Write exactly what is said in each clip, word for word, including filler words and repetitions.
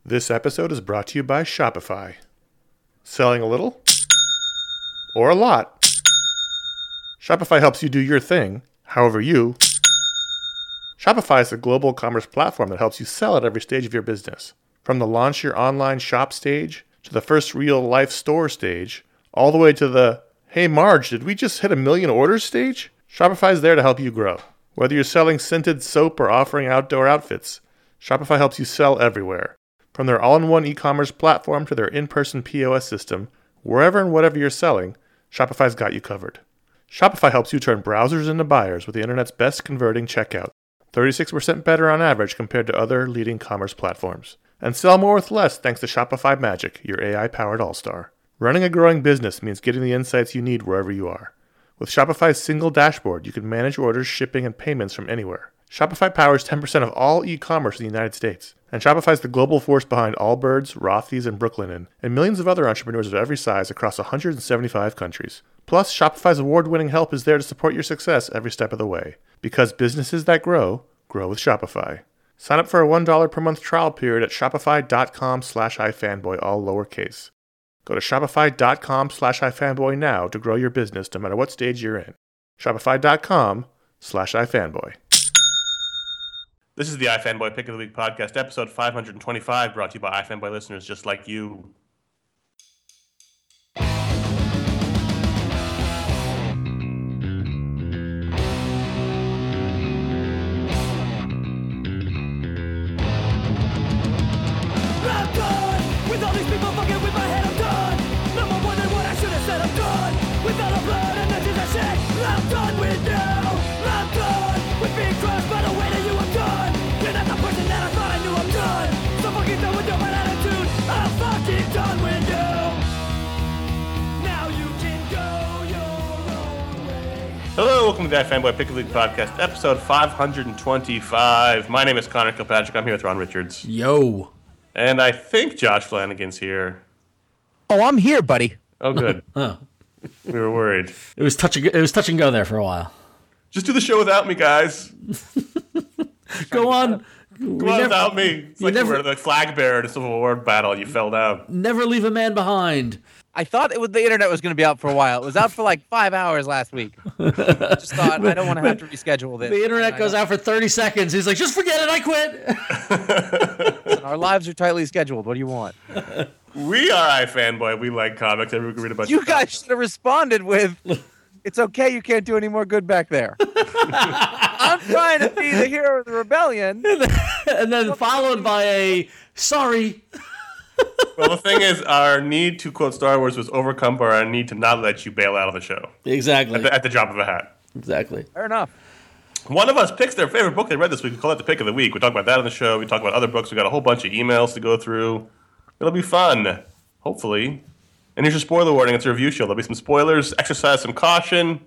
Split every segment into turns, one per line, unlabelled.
This episode is brought to you by Shopify. Selling a little? Or a lot? Shopify helps you do your thing, however you. Shopify is a global commerce platform that helps you sell at every stage of your business. From the launch your online shop stage, to the first real-life store stage, all the way to the, hey Marge, did we just hit a million orders stage? Shopify is there to help you grow. Whether you're selling scented soap or offering outdoor outfits, Shopify helps you sell everywhere. From their all-in-one e-commerce platform to their in-person P O S system, wherever and whatever you're selling, Shopify's got you covered. Shopify helps you turn browsers into buyers with the internet's best converting checkout, thirty-six percent better on average compared to other leading commerce platforms. And sell more with less thanks to Shopify Magic, your A I-powered all-star. Running a growing business means getting the insights you need wherever you are. With Shopify's single dashboard, you can manage orders, shipping, and payments from anywhere. Shopify powers ten percent of all e-commerce in the United States. And Shopify's the global force behind Allbirds, Rothy's, and Brooklinen, and millions of other entrepreneurs of every size across one hundred seventy-five countries. Plus, Shopify's award-winning help is there to support your success every step of the way. Because businesses that grow, grow with Shopify. Sign up for a one dollar per month trial period at shopify.com slash ifanboy, all lowercase. Go to shopify.com slash ifanboy now to grow your business no matter what stage you're in. Shopify.com slash ifanboy. This is the iFanboy Pick of the Week podcast, episode five hundred twenty-five, brought to you by iFanboy listeners just like you.
I'm done with all these people fucking with my head. I'm done. No more wondering what I should have said. I'm done with all the blood and the tears I shed. I'm done with you. I'm done with being crushed by the way that you have done. You're not the person that I thought I knew. I'm done. So fucking done with your bad attitude. I'm fucking done with you. Now you can go your own way.
Hello, welcome to the iFanboy Pick of the Week podcast, episode five hundred twenty-five. My name is Connor Kilpatrick. I'm here with Ron Richards.
Yo.
And I think Josh Flanagan's here.
Oh, I'm here, buddy.
Oh, good.
Oh.
We were worried.
It was touch. It was touch and go there for a while.
Just do the show without me, guys.
Go on.
Go on
never,
without me. It's like
never,
you were the flag bearer at a Civil War battle and you fell down.
Never leave a man behind.
I thought it was the internet was going to be out for a while. It was out for like five hours last week. Just thought I don't want to have to reschedule this.
The internet goes out for thirty seconds. He's like, just forget it. I quit.
Listen, our lives are tightly scheduled. What do you want?
We are iFanboy. We like comics. Everyone can read a bunch
You
of
guys
comics.
should have responded with, "It's okay. You can't do any more good back there." I'm trying to be the hero of the rebellion,
And then followed by a sorry.
Well, the thing is, our need to quote Star Wars was overcome by our need to not let you bail out of the show.
Exactly.
At the, at the drop of a hat.
Exactly.
fair enough.
One of us picks their favorite book they read this week. We call that the pick of the week. We talk about that on the show. We talk about other books. We got a whole bunch of emails to go through. It'll be fun, hopefully. And here's your spoiler warning. It's a review show. There'll be some spoilers. Exercise some caution.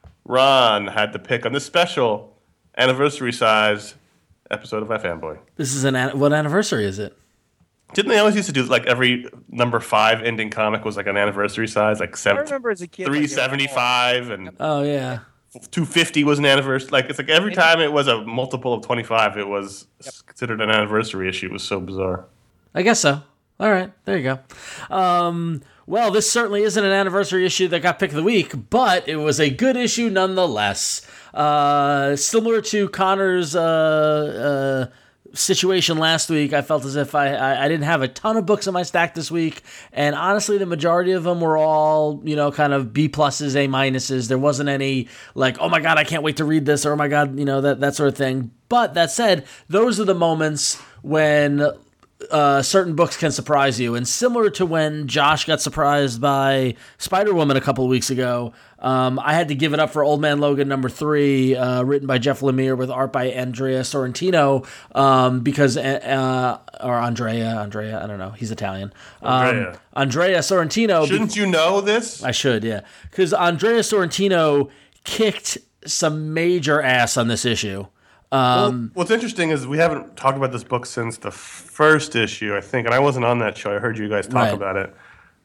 Ron had to pick on this special anniversary-sized episode of iFanboy.
This is an an- what anniversary is it?
Didn't they always used to do like every number five ending comic was like an anniversary size, like
I
seven,
remember as a kid, like,
three seventy-five and
Oh yeah.
two fifty was an anniversary. Like it's like every time it was a multiple of twenty-five, it was
Yep.
considered an anniversary issue. It was so bizarre.
I guess so. All right, there you go. Um, well, this certainly isn't an anniversary issue that got pick of the week, but it was a good issue nonetheless. Uh, similar to Connor's uh, uh, situation last week, I felt as if I, I, I didn't have a ton of books in my stack this week, and honestly, the majority of them were all, you know, kind of B pluses, A minuses. There wasn't any like, oh my god, I can't wait to read this, or oh my god, you know, that that sort of thing. But that said, those are the moments when Uh, certain books can surprise you, and similar to when Josh got surprised by Spider-Woman a couple of weeks ago, um, I had to give it up for Old Man Logan number three, uh, written by Jeff Lemire with art by Andrea Sorrentino, um, because uh, or Andrea, Andrea, I don't know, he's Italian. Um,
Andrea.
Andrea Sorrentino.
Shouldn't you know this?
I should, yeah, because Andrea Sorrentino kicked some major ass on this issue. Um,
well, what's interesting is we haven't talked about this book since the first issue, I think, and I wasn't on that show. I heard you guys talk
Right.
about it.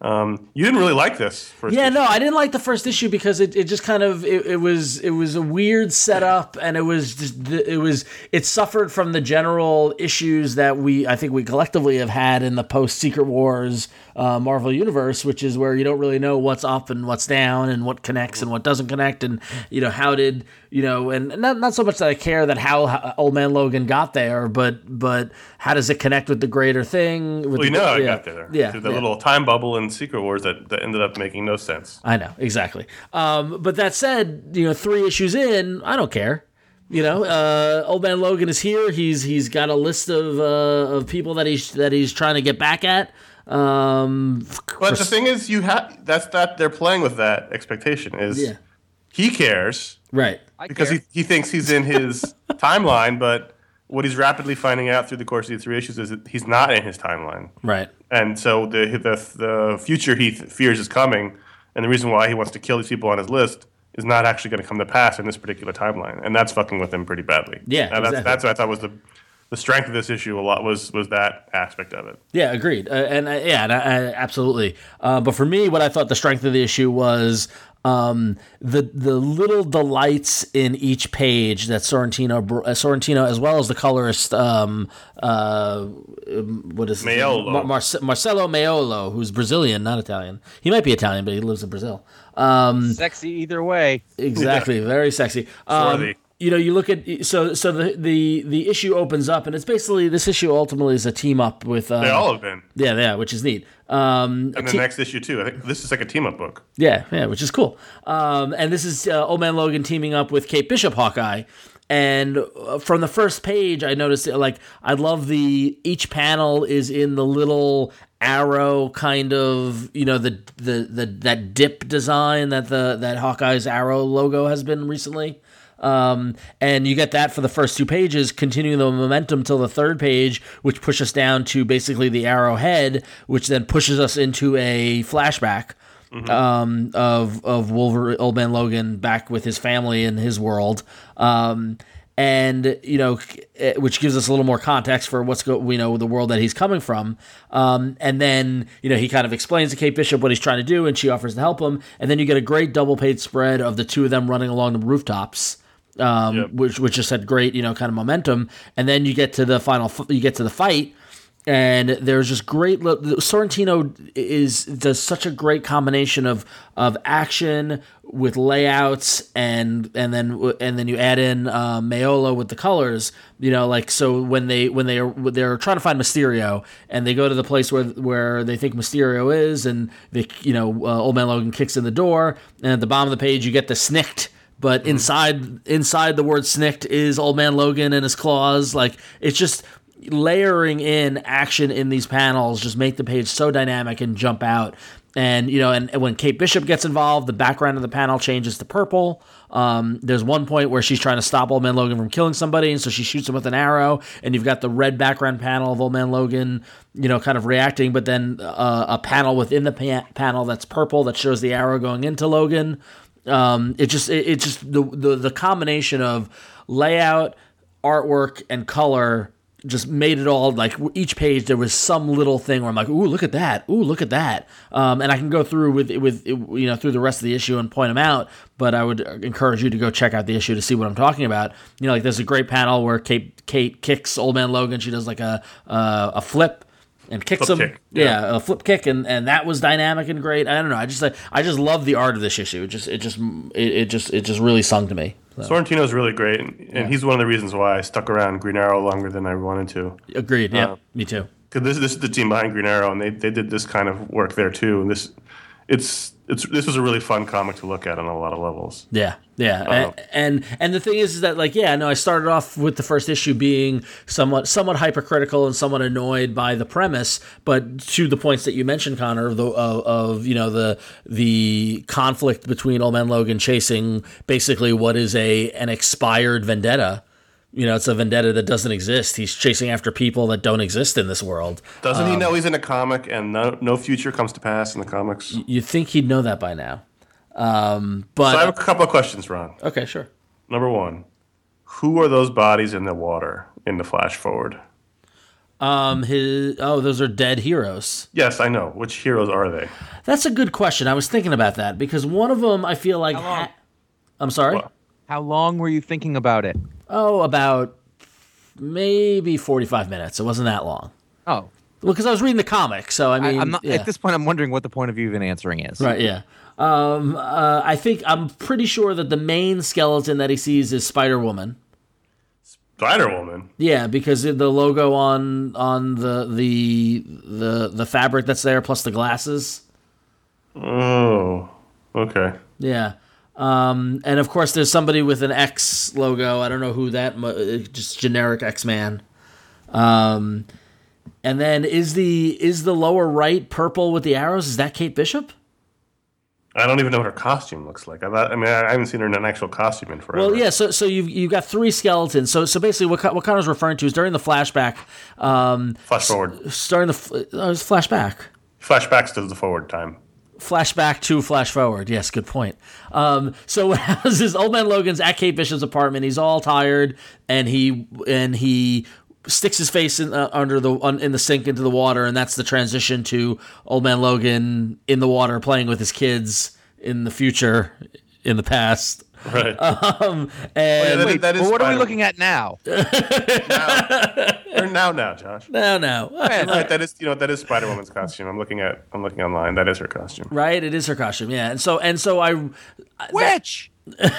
Um, you didn't really like this first
Yeah,
issue.
no, I didn't like the first issue because it, it just kind of it, it was it was a weird setup, and it was just it was it suffered from the general issues that we I think we collectively have had in the post Secret Wars uh, Marvel universe, which is where you don't really know what's up and what's down and what connects and what doesn't connect, and you know how did you know and not not so much that I care that how, how Old Man Logan got there, but but how does it connect with the greater thing? With
Well, you
the,
know how I
yeah,
got there.
Yeah,
Through the
yeah.
little time bubble in Secret Wars that, that ended up making no sense.
I know, exactly. Um, but that said, you know, three issues in, I don't care. You know, uh, Old Man Logan is here. He's he's got a list of uh, of people that he's that he's trying to get back at. Um,
But
for-
the thing is, you have that's that they're playing with that expectation. Is
Yeah.
he cares
right,
I
because
care.
he, he thinks he's in his timeline, but what he's rapidly finding out through the course of the three issues is that he's not in his timeline.
right,
And so the the the future he th- fears is coming, and the reason why he wants to kill these people on his list is not actually going to come to pass in this particular timeline, and that's fucking with him pretty badly.
Yeah,
and that's
exactly.
that's what I thought was the the strength of this issue a lot was was that aspect of it.
yeah, agreed, uh, and uh, yeah, and I, I, absolutely. Uh, but for me, what I thought the strength of the issue was um, the the little delights in each page that Sorrentino br- uh, Sorrentino, as well as the colorist, um, uh, um, what is his name?
Maiolo.
Mar- Marce- Marcelo Maiolo, who's Brazilian, not Italian. He might be Italian, but he lives in Brazil. Um,
Sexy either way.
Exactly, very sexy. Um,
Swarthy.
you know, you look at so so the, the the issue opens up, and it's basically this issue ultimately is a team up with uh,
They all have been,
yeah, yeah, which is neat. Um, a
and the
te-
next issue too. I think this is like a team up book.
yeah, yeah, which is cool. Um, and this is uh, Old Man Logan teaming up with Kate Bishop, Hawkeye. And uh, from the first page, I noticed like I love the each panel is in the little arrow kind of you know the the the that dip design that the that Hawkeye's arrow logo has been recently. Um, and you get that for the first two pages, continuing the momentum till the third page, which pushes us down to basically the arrowhead, which then pushes us into a flashback um, of of Wolverine, Old Man Logan back with his family in his world. Um, and you know, which gives us a little more context for what's go, you know, the world that he's coming from. Um, and then you know, he kind of explains to Kate Bishop what he's trying to do, and she offers to help him. And then you get a great double page spread of the two of them running along the rooftops. Um,
Yep.
which which just had great, you know, kind of momentum, and then you get to the final, f- you get to the fight, and there's just great. Sorrentino is does such a great combination of of action with layouts, and and then and then you add in uh, Maiolo with the colors. You know, like so when they when they are they're trying to find Mysterio, and they go to the place where where they think Mysterio is, and they you know uh, Old Man Logan kicks in the door, and at the bottom of the page you get the snicked. But inside inside the word snicked is Old Man Logan and his claws. Like it's just layering in action in these panels just make the page so dynamic and jump out. And you know, and, and when Kate Bishop gets involved, the background of the panel changes to purple. Um, there's one point where she's trying to stop Old Man Logan from killing somebody, and so she shoots him with an arrow. And you've got the red background panel of Old Man Logan, you know, kind of reacting, but then uh, a panel within the pa- panel that's purple that shows the arrow going into Logan. Um, it just it, it just the, the the combination of layout, artwork, and color just made it all like each page there was some little thing where I'm like, ooh, look at that, ooh, look at that, um, and I can go through with with you know through the rest of the issue and point them out. But I would encourage you to go check out the issue to see what I'm talking about. You know, like there's a great panel where Kate Kate kicks Old Man Logan. She does like a uh, a flip. And kicks
Flip
him,
kick,
yeah.
yeah.
a flip kick, and, and that was dynamic and great. I don't know, I just like I just love the art of this issue. It just it just it, it just it just really sung to me. So,
Sorrentino's really great, and, and he's one of the reasons why I stuck around Green Arrow longer than I wanted to.
agreed, yeah,
Uh,
me too.
Because this this is the team behind Green Arrow, and they, they did this kind of work there too. And this it's it's this was a really fun comic to look at on a lot of levels.
Yeah, yeah,
Uh-huh.
and, and and the thing is, is that like yeah, no, I started off with the first issue being somewhat somewhat hypercritical and somewhat annoyed by the premise, but to the points that you mentioned, Connor, of the of, of you know the the conflict between Old Man Logan chasing basically what is a an expired vendetta. You know, it's a vendetta that doesn't exist. He's chasing after people that don't exist in this world.
Doesn't
Um,
he know he's in a comic and no, no future comes to pass in the comics?
You'd think he'd know that by now, um, but
So I have a couple of questions, Ron.
okay, sure.
Number one, who are those bodies in the water in the flash forward?
Um, his oh, those are dead heroes.
Yes, I know. Which heroes are they?
That's a good question. I was thinking about that because one of them I feel like.
How long?
Ha- I'm sorry.
What?
How long were you thinking about it?
Oh, about maybe forty-five minutes. It wasn't that long.
Oh,
Well, because I was reading the comic, so I mean,
I, I'm not.
yeah.
At this point, I'm wondering what the point of you even answering is.
Right, yeah. Um, uh, I think I'm pretty sure that the main skeleton that he sees is Spider Woman.
Spider Woman.
Yeah, because the logo on on the the the the fabric that's there, plus the glasses.
Oh, okay.
Yeah. Um, and of course, there's somebody with an X logo. I don't know who that. Just generic X Man. Um, and then is the is the lower right purple with the arrows? Is that Kate Bishop?
I don't even know what her costume looks like. I, thought, I mean, I haven't seen her in an actual costume in forever.
Well, yeah. So so you've you got three skeletons. So so basically, what Con- what Connor's referring to is during the flashback. Um,
Flash forward.
Starting the fl- oh, it's flashback.
Flashbacks to the forward time.
Flashback to flash forward. Yes, good point. Um, so what happens is Old Man Logan's at Kate Bishop's apartment. He's all tired, and he and he sticks his face in, uh, under the un, in the sink into the water, and that's the transition to Old Man Logan in the water playing with his kids in the future, in the past.
Right.
Um, and
that-
Wait,
that is
well, what are we
Spider-Man.
looking at now?
Or now, now, Josh.
no, no,
Right, that is, you know, that is Spider Woman's costume. I'm looking at, I'm looking online. That is her costume.
right? It is her costume, yeah. And so and so I.
Which?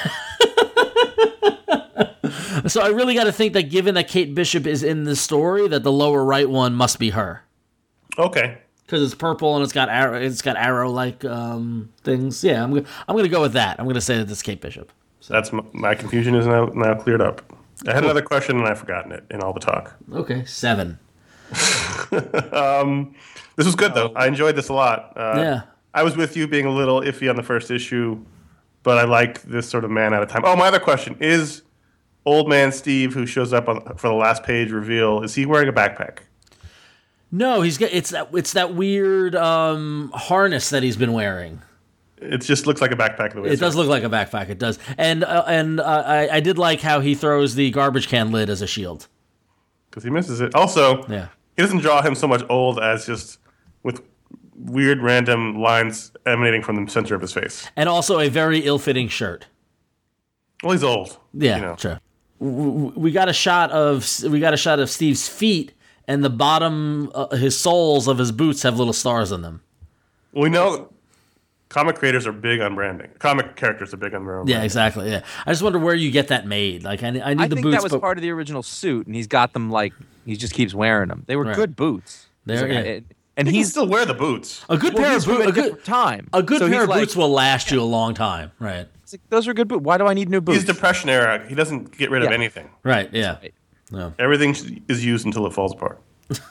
So I really got to think that given that Kate Bishop is in the story, that the lower right one must be her.
Okay.
Because it's purple and it's got arrow, it's got arrow-like um, things. Yeah, I'm gonna, I'm gonna go with that. I'm gonna say that it's Kate Bishop.
That's my, my confusion is now, now cleared up. I had another question and I've forgotten it in all the talk.
Okay, seven.
This was good though. I enjoyed this a lot. Uh,
Yeah.
I was with you being a little iffy on the first issue, but I like this sort of man at a time. Oh, my other question is: Old Man Steve, who shows up on, for the last page reveal, is he wearing a backpack?
No, he's got it's that it's that weird um, harness that he's been wearing.
It just looks like a backpack. The way
It does look like a backpack. It does, and uh, and uh, I, I did like how he throws the garbage can lid as a shield.
because he misses it. Also,
Yeah.
he doesn't draw him so much old as just with weird random lines emanating from the center of his face.
And also a very ill-fitting shirt.
Well, he's old.
Yeah,
you know.
true. W- w- We got a shot of we got a shot of Steve's feet, and the bottom, uh, his soles of his boots have little stars on them.
We know comic creators are big on branding. Comic characters are big on their own
Yeah,
branding.
exactly. Yeah, I just wonder where you get that made. Like, I, ne- I need
I
the
think
boots,
that was
but
part of the original suit, and he's got them like he just keeps wearing them. They were
Right.
good boots.
They're-
He's like,
yeah.
I- and
He can
he's
still wear the boots.
a good
well,
pair
he's
of
from
boots.
a
A good,
different time.
a good
So
pair
he's
of
like-
boots will last you a long time. Right.
it's like, those are good boots. Why do I need new boots?
He's Depression era. He doesn't get rid of
Yeah.
anything.
Right. Yeah.
Right.
Everything is used until it falls apart.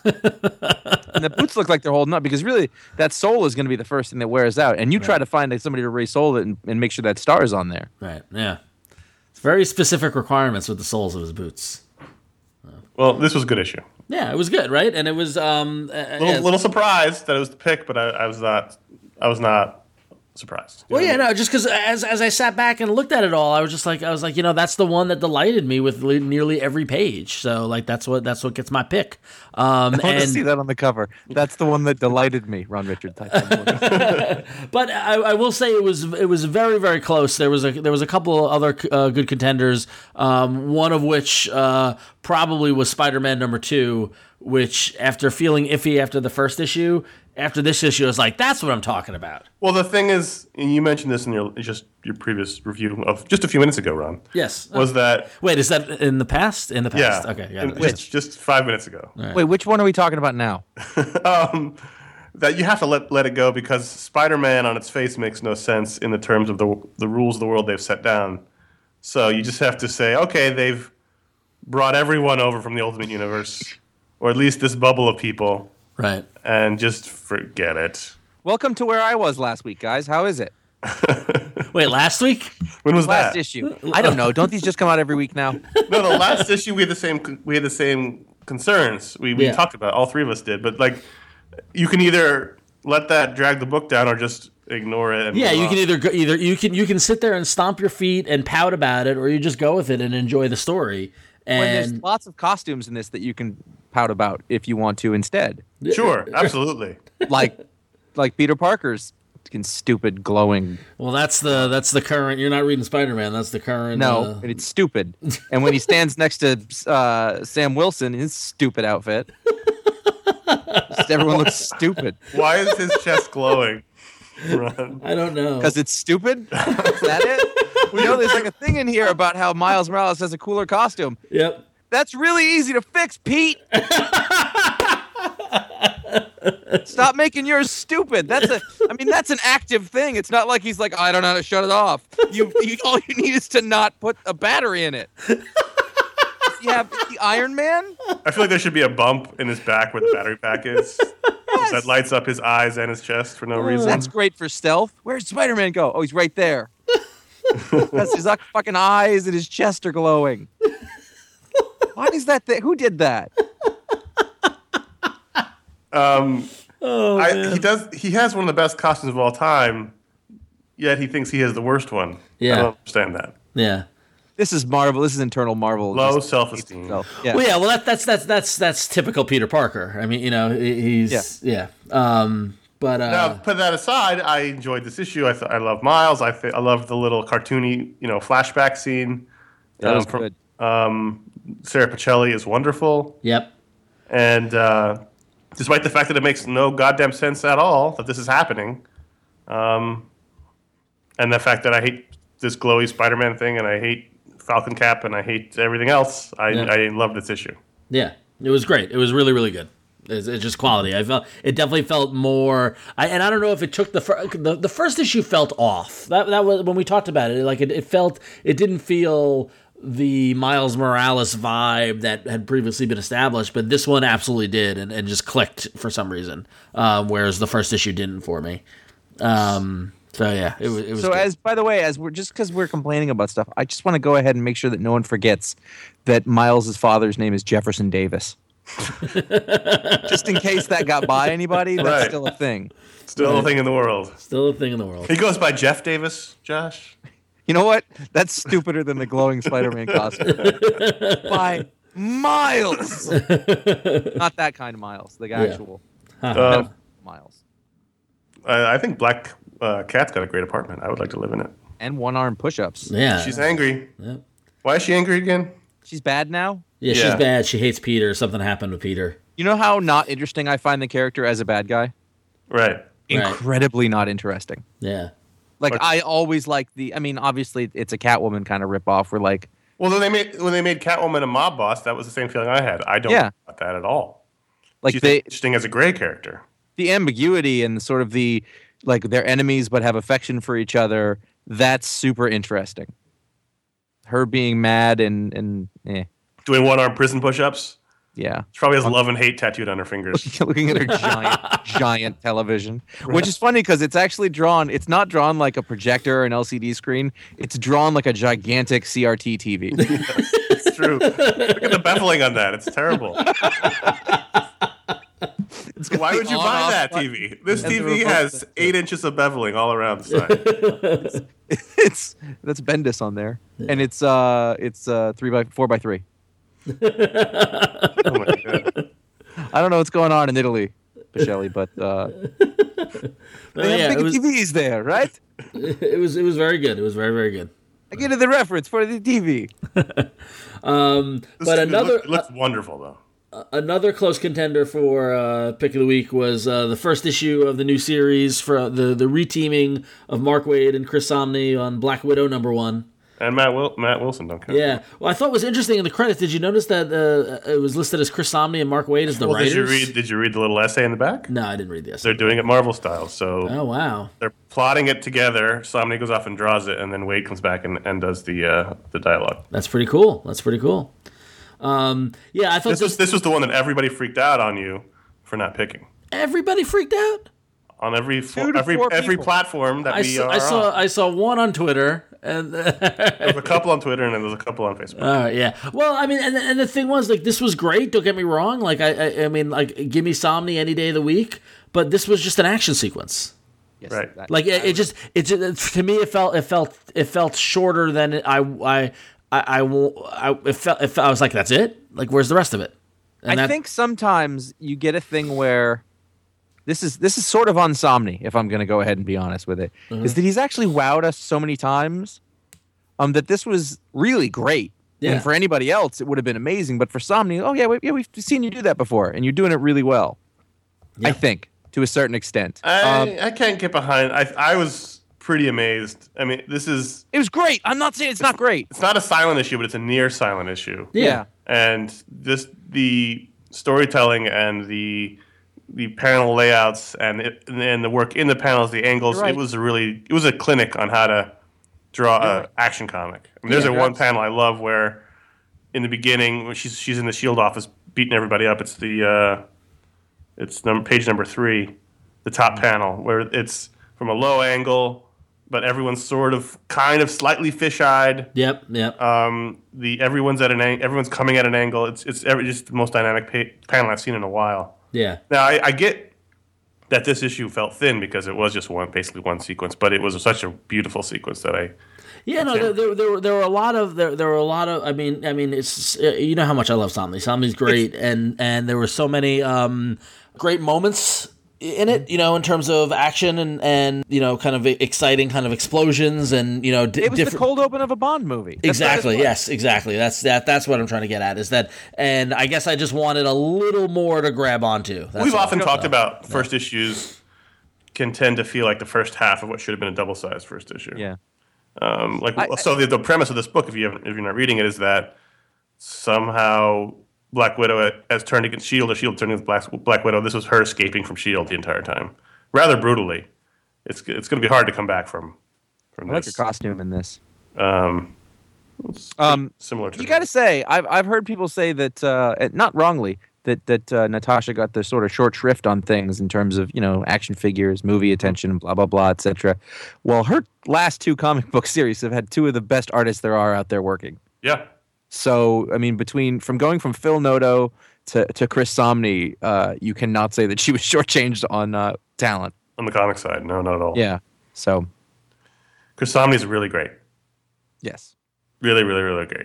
And the boots look like they're holding up because really that sole is going to be the first thing that wears out. And you try to find like, somebody to re-sole it and, and make sure that star's on there.
Right. Yeah. It's very specific requirements with the soles of his boots.
Well, this was a good issue.
Yeah, it was good, right? And it was um, uh,
Little,
yeah,
little surprised that it was the pick, but I, I was not. I was not surprised. You
Well,
know
yeah,
what I mean?
no, just because as as I sat back and looked at it all, I was just like, I was like, you know, that's the one that delighted me with li- nearly every page. So like, that's what that's what gets my pick. Um,
I want to
and
see that on the cover. That's the one that delighted me, Ron Richard. Type.
but I, I will say it was it was very very close. There was a there was a couple of other uh, good contenders. Um, one of which uh, probably was Spider-Man number two, which after feeling iffy after the first issue, after this issue, I was like, that's what I'm talking about.
Well, the thing is, and you mentioned this in your just your previous review of just a few minutes ago, Ron.
Yes.
Was that
Wait, is that in the past? In the
yeah?
past. Okay. Got
in-
it.
just, just five minutes ago.
Wait, which one are we talking about now?
um, that you have to let let it go because Spider-Man on its face makes no sense in the terms of the the rules of the world they've set down. So you just have to say, okay, they've brought everyone over from the Ultimate Universe, or at least this bubble of people,
Right.
and just forget it.
Welcome to where I was last week, guys. How is it?
Wait, last week?
When was
Last
that?
issue. I don't know. Don't these just come out every week now?
No, the last issue we had the same we had the same concerns. We we
Yeah.
talked about it, all three of us did, but like you can either let that drag the book down or just ignore it. And
Yeah,
move
you
on.
can either go, either you can you can sit there and stomp your feet and pout about it, or you just go with it and enjoy the story. And
when there's lots of costumes in this that you can pout about if you want to instead.
Sure, absolutely.
Like like Peter Parker's fucking stupid glowing.
well, that's the that's the current. You're not reading Spider-Man. That's the current.
No,
uh,
and it's stupid. And when he stands next to uh, Sam Wilson in his stupid outfit, just everyone looks stupid.
Why is his chest glowing? Ron?
I don't know.
Because it's stupid? Is that it? You know, there's like a thing in here about how Miles Morales has a cooler costume.
Yep.
That's really easy to fix, Pete. Stop making yours stupid. That's a, I mean, that's an active thing. It's not like he's like, oh, I don't know how to shut it off. You, you, all you need is to not put a battery in it. You have the Iron Man.
I feel like there should be a bump in his back where the battery pack is.
Yes.
That lights up his eyes and his chest for no reason.
That's great for stealth. Where's Spider-Man go? Oh, he's right there. Because his fucking eyes and his chest are glowing. Why is that? Th- Who did that?
Um,
Oh,
I,
man.
he does. He has one of the best costumes of all time, yet he thinks he has the worst one.
Yeah.
I don't understand that.
Yeah.
This is Marvel. This is internal Marvel.
Low
Just-
self-esteem.
So, yeah.
Well, yeah. Well, that, that's that's that's that's typical Peter Parker. I mean, you know, he- he's yeah. Um, but uh,
Now, put that aside, I enjoyed this issue. I th- I love Miles. I th- I love the little cartoony, you know, flashback scene.
That was
Um, from-
good.
Um, Sarah Pacelli is wonderful,
yep.
and uh, despite the fact that it makes no goddamn sense at all that this is happening, um, and the fact that I hate this glowy Spider-Man thing, and I hate Falcon Cap, and I hate everything else, I
Yeah.
I love this issue.
Yeah, it was great. It was really, really good. It's, it's just quality. I felt it definitely felt more. I, and I don't know if it took the, fir- the the first issue felt off. That that was when we talked about it. Like it, it felt it didn't feel the Miles Morales vibe that had previously been established, but this one absolutely did, and, and just clicked for some reason. Um, whereas the first issue didn't for me. Um, so yeah, it was. It was
So
good.
as by the way, as we're just because we're complaining about stuff, I just want to go ahead and make sure that no one forgets that Miles's father's name is Jefferson Davis. Just in case that got by anybody, that's
Right.
still a thing.
Still a thing in the world.
Still a thing in the world.
He goes by Jeff Davis, Josh.
You know what? That's stupider than the glowing Spider-Man costume. By Miles. Not that kind of Miles. The actual
Uh,
Miles.
I, I think Black uh, Cat's got a great apartment. I would like to live in it.
And one-arm push-ups.
Yeah.
She's angry.
Yeah.
Why is she angry again?
She's bad now?
Yeah, she's
Yeah.
bad. She hates Peter. Something happened with Peter.
You know how not interesting I find the character as a bad guy?
Right.
Right.
Incredibly not interesting.
Yeah.
Like,
But-
I always like the... I mean, obviously, it's a Catwoman kind of ripoff. Where, like...
Well, when they made when they made Catwoman a mob boss, that was the same feeling I had. I don't
Yeah.
know about that at all.
Like,
She's
they...
interesting as a gray character.
the ambiguity and sort of the like they're enemies but have affection for each other, that's super interesting. Her being mad and and eh,
Doing one arm prison push ups.
yeah.
She probably has love and hate tattooed on her fingers.
Looking at her giant giant television, which is funny because it's actually drawn, it's not drawn like a projector or an L C D screen, it's drawn like a gigantic C R T T V.
It's true. Look at the beveling on that. It's terrible. Why would you
on,
buy
off
that
button.
T V? This
And the
T V
remote
has
sensor.
eight inches of beveling all around the side.
It's that's Bendis on there. And it's uh it's uh three by four by three.
Oh my God.
I don't know what's going on in Italy, Pichelli, but uh
But
they
yeah,
have
it
big
was,
T Vs there, right?
it was it was very good. It was very very good.
I get the reference for the T V.
Um,
This
but
T V
another
look- it looks wonderful though.
another close contender for uh, pick of the week was uh, the first issue of the new series for the the reteaming of Mark Waid and Chris Samnee on Black Widow number one.
And Matt Wil- Matt Wilson don't count.
Yeah, well, I thought it was interesting in the credits. Did you notice that uh, it was listed as Chris Samnee and Mark Waid as the
Well,
writers?
did you read? Did you read the little essay in the back?
No, I didn't read this.
They're doing it Marvel style, so
Oh wow.
they're plotting it together. Somebody goes off and draws it, and then Wade comes back and, and does the uh, the dialogue.
That's pretty cool. That's pretty cool. Um, yeah, I thought
This
this,
was this was the one that everybody freaked out on you for not picking
everybody freaked out.
on every fo-
to
every
four
every
people.
platform that
I
we
saw,
are
I saw
on.
I saw one on Twitter and
There was a couple on Twitter and there was a couple on Facebook.
All right, yeah. Well, I mean, and, and the thing was, like, this was great. Don't get me wrong. Like, I, I, I mean, like, give me Somni any day of the week. But this was just an action sequence.
Yes,
Right.
that-
Like, it, it just, it just, to me, it felt, it felt, it felt shorter than I, I, I I won't. I it felt, it felt, I was like, that's it. Like, where's the rest of it? And
I
that,
think sometimes you get a thing where this is this is sort of Insomni, if I'm going to go ahead and be honest with it,
Mhm.
is that he's actually wowed us so many times um, that this was really great.
Yeah.
And for anybody else, it would have been amazing. But for Somni, oh, yeah, we, yeah, we've seen you do that before, and you're doing it really well,
Yeah.
I think, to a certain extent.
I,
Um,
I can't get behind. I I was pretty amazed. I mean, this is
it was great. I'm not saying it's not great.
it's not a silent issue, but it's a near silent issue.
yeah.
And this the storytelling and the the panel layouts and it, and the work in the panels, the angles.
You're right.
It was a really it was a clinic on how to draw
You're
a
right.
action comic. I mean, there's
Yeah,
a
you're
one
abs-
panel I love where in the beginning when she's she's in the Shield office beating everybody up. It's the uh, it's number, page number three, the top
Mm-hmm.
panel where it's from a low angle, but everyone's sort of kind of slightly fish-eyed.
Yep. Yep.
Um, the everyone's at an ang- everyone's coming at an angle. It's it's every, just the most dynamic pa- panel I've seen in a while.
yeah.
Now I, I get that this issue felt thin because it was just one basically one sequence, but it was such a beautiful sequence that I
Yeah, no, there, there, there, were, there were a lot of there, there were a lot of. I mean, I mean, it's uh, you know how much I love Somni. Somni's great, and and there were so many um, great moments in it. You know, in terms of action and and you know, kind of exciting kind of explosions and you know, d-
It was
different.
the cold open of a Bond movie. That's what it
Exactly.
was.
Yes. Exactly. That's that. That's what I'm trying to get at. Is that, and I guess I just wanted a little more to grab onto. That's
we've
all.
often talked
So,
about first issues can tend to feel like the first half of what should have been a double-sized first issue.
Yeah.
Um, like
I-
so, the, the premise of this book, if you haven't, if you're not reading it, is that somehow Black Widow has turned against Shield, or Shield turned against Black, Black Widow. This was her escaping from Shield the entire time, rather brutally. It's it's going to be hard to come back from from
I like your
this.
costume in this.
Um, it's
Um,
similar to
You got to say, I've I've heard people say that, uh, and not wrongly, that that uh, Natasha got the sort of short shrift on things in terms of you know action figures, movie attention, blah blah blah, et cetera. Well, her last two comic book series have had two of the best artists there are out there working.
yeah.
So I mean, between from going from Phil Noto to to Chris Somni, uh, you cannot say that she was shortchanged on uh, talent.
On the comic side, no, not at all.
Yeah. So
Chris Samney is really great.
yes.
Really, really, really great.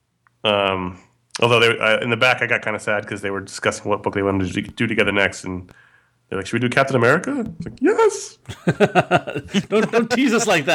Um, although they, uh, in the back, I got kind of sad because they were discussing what book they wanted to do together next, and they're like, "Should we do Captain America?" It's like, "Yes."
don't, don't tease us like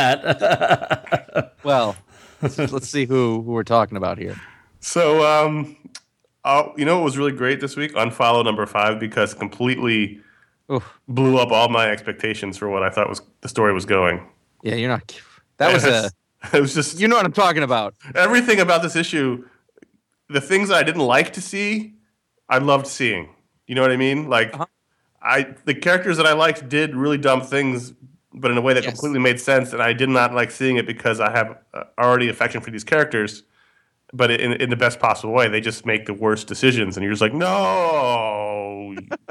that.
Well, let's, let's see who who we're talking about here.
So, um, uh, you know what was really great this week? Unfollow number five because completely
Oof.
blew up all my expectations for what I thought was the story was going.
Yeah, you're not. That was a.
It was just
You know what I'm talking about.
everything about this issue. The things that I didn't like to see, I loved seeing. You know what I mean? Like,
Uh-huh.
I the characters that I liked did really dumb things, but in a way that
Yes.
completely made sense, and I did not like seeing it because I have uh, already affection for these characters. But in in the best possible way, they just make the worst decisions, and you're just like, no.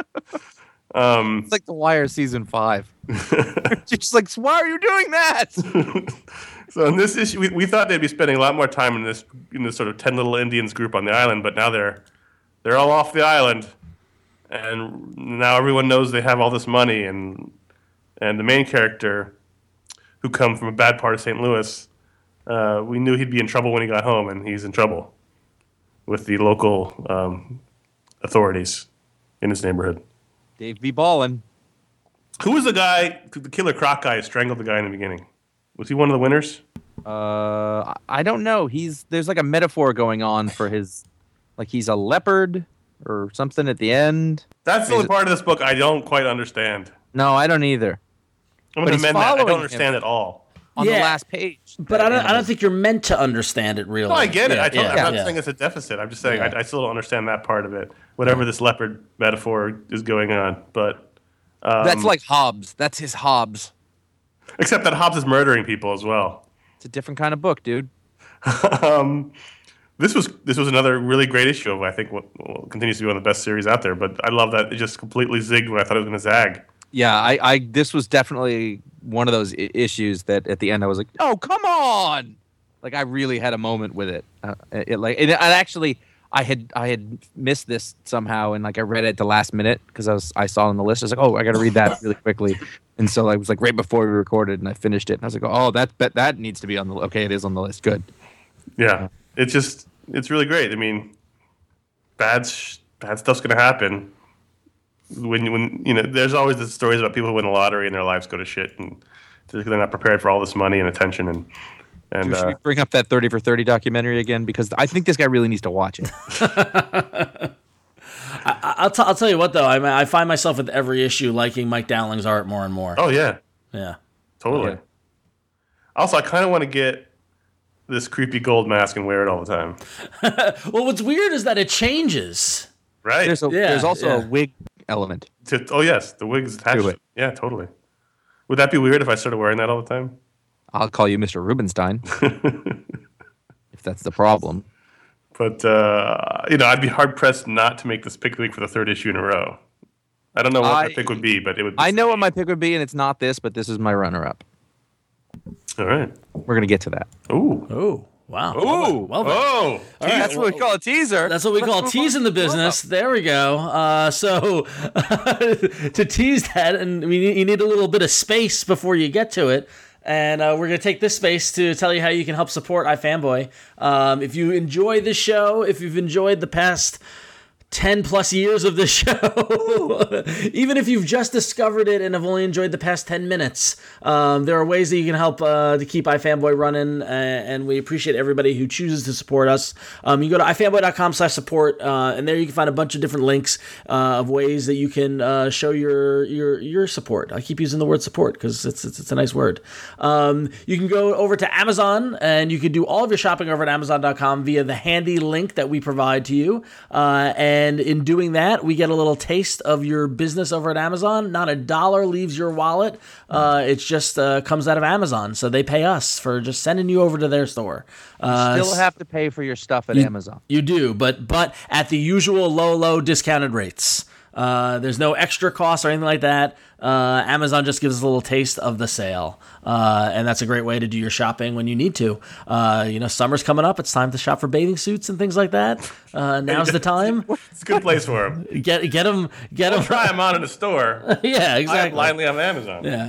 um,
It's like The Wire season five. You're just like, why are you doing that?
so in this issue, we, we thought they'd be spending a lot more time in this in this sort of ten little Indians group on the island, but now they're they're all off the island, and now everyone knows they have all this money, and and the main character, who come from a bad part of Saint Louis, uh, we knew he'd be in trouble when he got home, and he's in trouble with the local um, authorities in his neighborhood.
Dave B. Ballin.
Who was the guy, the Killer Croc guy, who strangled the guy in the beginning? Was he one of the winners?
Uh, I don't know. He's there's like a metaphor going on for his, like he's a leopard or something at the end.
That's the
Is
only
it-
part of this book I don't quite understand.
No, I don't either.
I'm
But
going to
he's
amend that. I
following
don't
him.
understand at all.
On
Yeah.
the last page.
But I don't. I don't think you're meant to understand it really.
No, I get it.
Yeah,
I told,
yeah,
I'm not
yeah.
saying it's a deficit. I'm just saying
Yeah.
I, I still don't understand that part of it. Whatever this leopard metaphor is going on, but um,
That's like Hobbes. That's his Hobbes.
except that Hobbes is murdering people as well.
It's a different kind of book, dude.
um, this was this was another really great issue of I think what well, continues to be one of the best series out there. But I love that it just completely zigged when I thought it was going to zag.
Yeah, I, I this was definitely one of those I- issues that at the end I was like, oh come on, like I really had a moment with it. Uh, it like it, I actually I had I had missed this somehow and like I read it at the last minute because I was I saw it on the list. I was like, oh, I got to read that really quickly, and so I was like right before we recorded and I finished it and I was like, oh that that that needs to be on the okay, it is on the list. Good.
Yeah.
it's just it's really great. I mean, bad sh- bad stuff's gonna happen. When when you know, there's always the stories about people who win the lottery and their lives go to shit, and they're not prepared for all this money and attention. And and
Should
uh,
we bring up that thirty for thirty documentary again? Because I think this guy really needs to watch it.
I, I'll, t- I'll tell you what, though. I mean, I find myself with every issue liking Mike Dowling's art more and more.
oh yeah,
Yeah.
totally.
Okay.
Also, I kind of want to get this creepy gold mask and wear it all the time.
Well, what's weird is that it changes.
Right?
There's, a,
Yeah,
there's also
yeah.
a wig element.
To- oh yes, the wig's attached.
To
To
it.
it. Yeah, totally. Would that be weird if I started wearing that all the time?
I'll call you Mister Rubenstein if that's the problem.
But uh, you know, I'd be hard pressed not to make this pick of the week for the third issue in a row. I don't know what
I-
my pick would be, but it would. Be
I know what my pick would be, and it's not this, but this is my runner-up.
All right.
We're gonna get to that.
Ooh.
Oh, wow.
Ooh.
Well done.
Oh.
That's what we call a teaser.
That's what we call teasing the business. There we go. Uh, so to tease that, and we need, you need a little bit of space before you get to it. And uh, we're going to take this space to tell you how you can help support iFanboy. Um, if you enjoy this show, if you've enjoyed the past ten plus years of the show, even if you've just discovered it and have only enjoyed the past ten minutes, um, there are ways that you can help uh, to keep iFanboy running, uh, and we appreciate everybody who chooses to support us. Um, you go to ifanboy.com slash support, uh, and there you can find a bunch of different links uh, of ways that you can uh, show your your your support. I keep using the word support because it's, it's it's a nice word. Um, you can go over to Amazon, and you can do all of your shopping over at amazon dot com via the handy link that we provide to you, uh, and And in doing that, we get a little taste of your business over at Amazon. Not a dollar leaves your wallet. Uh, it just uh, comes out of Amazon. So they pay us for just sending you over to their store. Uh,
Still have to pay for your stuff at Amazon.
You do, but but at the usual low, low discounted rates. Uh, there's no extra cost or anything like that. Uh, Amazon just gives us a little taste of the sale. Uh, and that's a great way to do your shopping when you need to. Uh, you know, summer's coming up. It's time to shop for bathing suits and things like that. Uh, now's the time.
It's a good place for them.
Get get them. Get them.
Try them on in the store.
Yeah,
Buy
exactly.
it blindly on Amazon.
Yeah.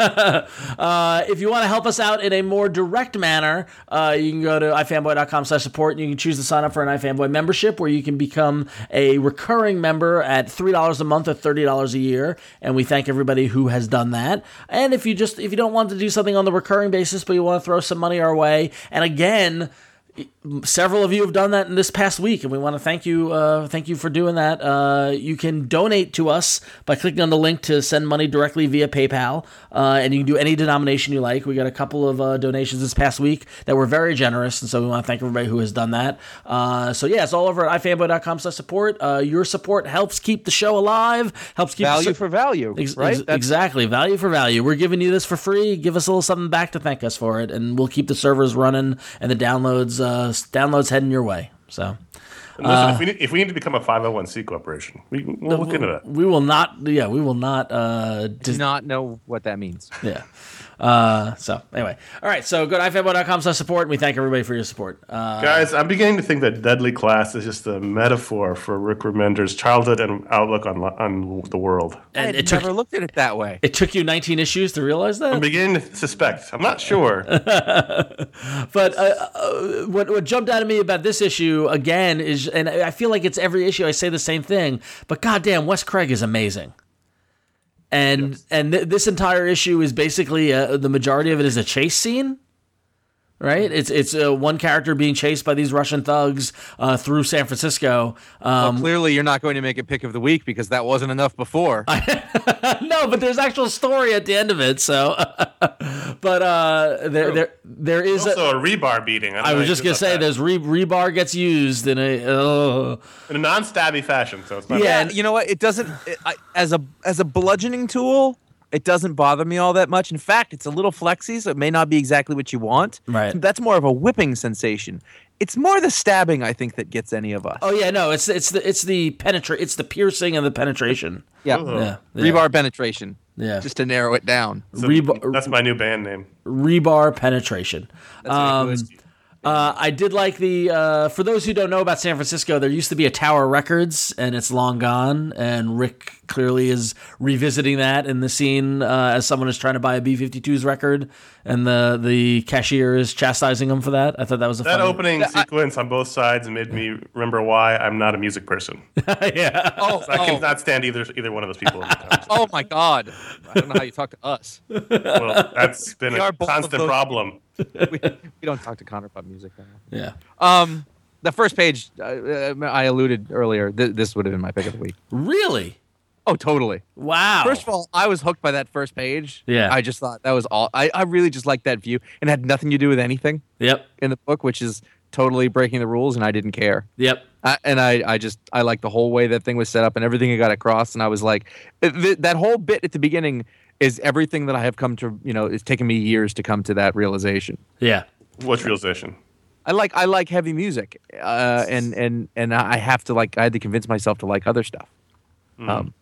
uh, if you want to help us out in a more direct manner, uh, you can go to ifanboy.com slash support, and you can choose to sign up for an iFanboy membership, where you can become a recurring member at three dollars a month or thirty dollars a year. And we thank everybody who has done that. And if you just if you don't want to do something on the recurring basis, but you want to throw some money our way, and again, several of you have done that in this past week, and we want to thank you. Uh, thank you for doing that. Uh, you can donate to us by clicking on the link to send money directly via PayPal, uh, and you can do any denomination you like. We got a couple of uh, donations this past week that were very generous, and so we want to thank everybody who has done that. Uh, so yeah, it's all over at ifanboy.com slash support. Uh, your support helps keep the show alive, helps keep
Value
the,
for value,
Ex-
right?
ex-
That's-
exactly. Value for value. We're giving you this for free. Give us a little something back to thank us for it, and we'll keep the servers running and the downloads uh, downloads heading your way. So
And listen, if, we need, if we need to become a five oh one c corporation, we, we'll look into that.
we will not. Yeah, we will not. Uh,
Do
dis-
not know what that means.
yeah. Uh, so anyway, all right. So go to ifanboy.com slash support, and we thank everybody for your support. Uh,
Guys, I'm beginning to think that Deadly Class is just a metaphor for Rick Remender's childhood and outlook on on the world.
I
and
had
it took
never looked at it that way.
it took you nineteen issues to realize that.
I'm beginning to suspect. I'm not sure.
But uh, uh, what what jumped out at me about this issue again is, and I feel like it's every issue I say the same thing, but goddamn, Wes Craig is amazing. And
Yes.
and th- this entire issue is basically uh, the majority of it is a chase scene, right? It's it's uh, one character being chased by these Russian thugs uh, through San Francisco. Um,
Well, clearly, you're not going to make a pick of the week because that wasn't enough before.
no, but there's actual story at the end of it. So, but uh, there there there is. A,
Also, a rebar beating. don't
I
know
was
how
just
you
gonna
feel
say,
about
there's re- rebar gets used in a. Uh,
that. in a non-stabby fashion. So it's not
Yeah,
Yeah,
and-
you know what? It doesn't it, I, as a as a bludgeoning tool. It doesn't bother me all that much. In fact, it's a little flexy, so it may not be exactly what you want.
Right.
That's more of a whipping sensation. It's more the stabbing, I think, that gets any of us.
oh yeah, no, it's it's the it's the penetra- it's the piercing and the penetration.
yeah.
Yeah, yeah.
Rebar penetration.
Yeah.
Just to narrow it down.
So
Rebar,
that's my new band name.
rebar penetration.
That's very
Um,
good.
Uh, I did like the, uh, for those who don't know about San Francisco, there used to be a Tower Records, and it's long gone, and Rick clearly is revisiting that in the scene uh, as someone is trying to buy a B fifty-two's record, and the, the cashier is chastising him for that. I thought that was a
That
funny...
opening sequence on both sides made me remember why I'm not a music person.
yeah.
Oh,
I
oh,
cannot stand either either one of those people. Every time.
oh my God! I don't know how you talk to us.
Well, that's been
We
a
are both of
constant
those-
problem.
we, we don't talk to Connor about music. Now.
Yeah.
Um, the first page uh, uh, I alluded earlier. Th- this would have been my pick of the week.
Really?
Oh, totally.
Wow.
First of all, I was hooked by that first page.
Yeah.
I just thought that was all. I, I really just liked that view, and it had nothing to do with anything
Yep.
in the book, which is totally breaking the rules, and I didn't care.
Yep.
I, and I, I just I like the whole way that thing was set up and everything it got across, and I was like, th- that whole bit at the beginning is everything that I have come to, you know, it's taken me years to come to that realization.
Yeah.
What's realization?
I like I like heavy music, uh, and and and I have to like I had to convince myself to like other stuff.
Mm.
Um,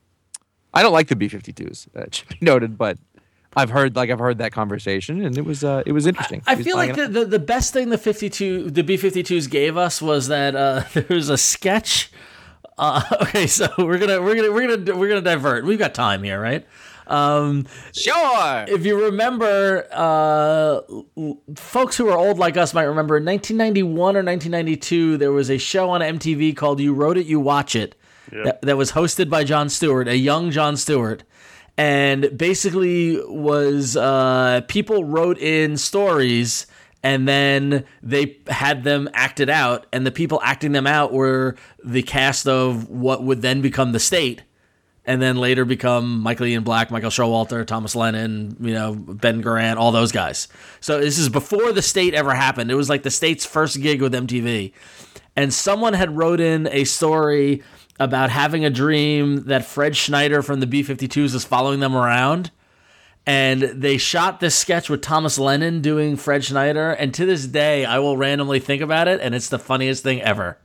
I don't like the B fifty-twos. Uh, it should be noted, but I've heard like I've heard that conversation, and it was uh, it was interesting.
I
It was
feel like
buying
the,
it.
the, the best thing the fifty-two the B fifty-twos gave us was that uh, there was a sketch. Uh, okay, so we're gonna we're gonna we're gonna we're gonna divert. We've got time here, right? Um,
Sure.
if you remember, uh, l- folks who are old like us might remember in nineteen ninety-one or nineteen ninety-two, there was a show on M T V called You Wrote It, You Watch It,
Yep.
that, that was hosted by Jon Stewart, a young Jon Stewart. And basically was uh, people wrote in stories and then they had them acted out. And the people acting them out were the cast of what would then become The State. And then later become Michael Ian Black, Michael Showalter, Thomas Lennon, you know, Ben Garant, all those guys. So this is before The State ever happened. It was like The State's first gig with M T V. And someone had wrote in a story about having a dream that Fred Schneider from the B fifty-twos is following them around. And they shot this sketch with Thomas Lennon doing Fred Schneider. And to this day, I will randomly think about it, and it's the funniest thing ever.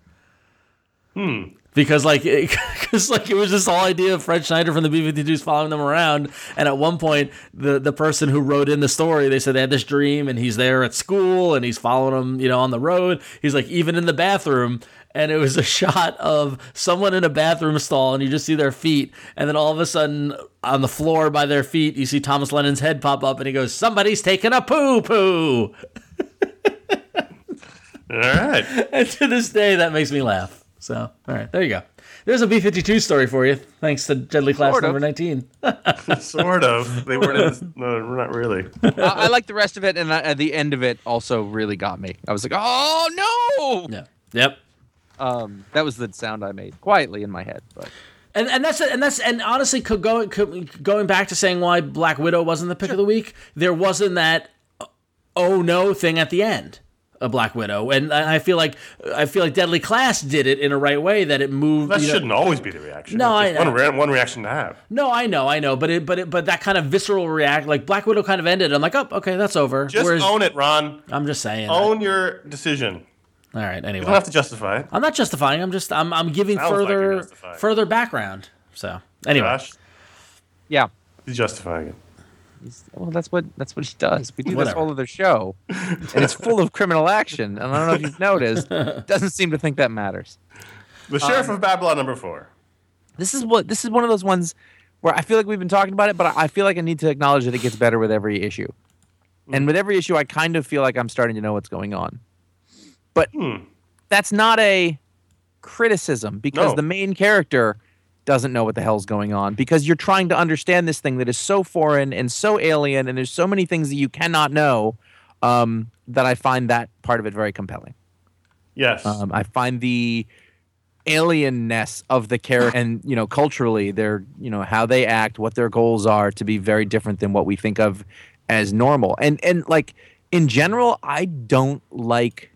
Hmm.
Because like, because like it was this whole idea of Fred Schneider from the B fifty-twos following them around, and at one point, the the person who wrote in the story, they said they had this dream, and he's there at school, and he's following them, you know, on the road. He's like even in the bathroom, and it was a shot of someone in a bathroom stall, and you just see their feet, and then all of a sudden, on the floor by their feet, you see Thomas Lennon's head pop up, and he goes, "Somebody's taking a poo poo."
All right.
And to this day, that makes me laugh. So, all right, there you go. There's a B fifty-two story for you, thanks to Deadly Class
Sort of.
number nineteen.
Sort of. They weren't in this, no, not really.
I, I like the rest of it, and I, at the end of it also really got me. I was like, oh no!
Yeah. Yep.
Um, that was the sound I made quietly in my head. But
And and that's and that's and honestly, co- going co- going back to saying why Black Widow wasn't the pick of the week, there wasn't that oh no thing at the end of Black Widow, and I feel like I feel like Deadly Class did it in a right way that it moved.
That
you know-
shouldn't always be the reaction.
No,
It's just
I-
one, re- one reaction to have.
No, I know, I know, but it but it, but that kind of visceral react, like Black Widow, kind of ended. I'm like, oh, okay, that's over.
Just
Whereas,
own it, Ron.
I'm just saying.
Own your decision.
All right. Anyway,
You don't have to justify it.
I'm not justifying. I'm just I'm I'm giving
Sounds like you're
further
justifying.
further background. So anyway,
Josh,
yeah,
he's justifying it.
he's, well, that's what that's what he does. We do this
Whatever.
whole other show, and it's full of criminal action. And I don't know if you've noticed, doesn't seem to think that matters.
The Sheriff of Babylon, number four.
This is what this is one of those ones where I feel like we've been talking about it, but I I feel like I need to acknowledge that it gets better with every issue. And with every issue, I kind of feel like I'm starting to know what's going on. But
Hmm.
that's not a criticism, because
No.
the main character doesn't know what the hell's going on, because you're trying to understand this thing that is so foreign and so alien, and there's so many things that you cannot know, um, that I find that part of it very compelling.
Yes.
Um, I find the alienness of the character, and you know, culturally, their you know how they act, what their goals are, to be very different than what we think of as normal. And and like in general, I don't like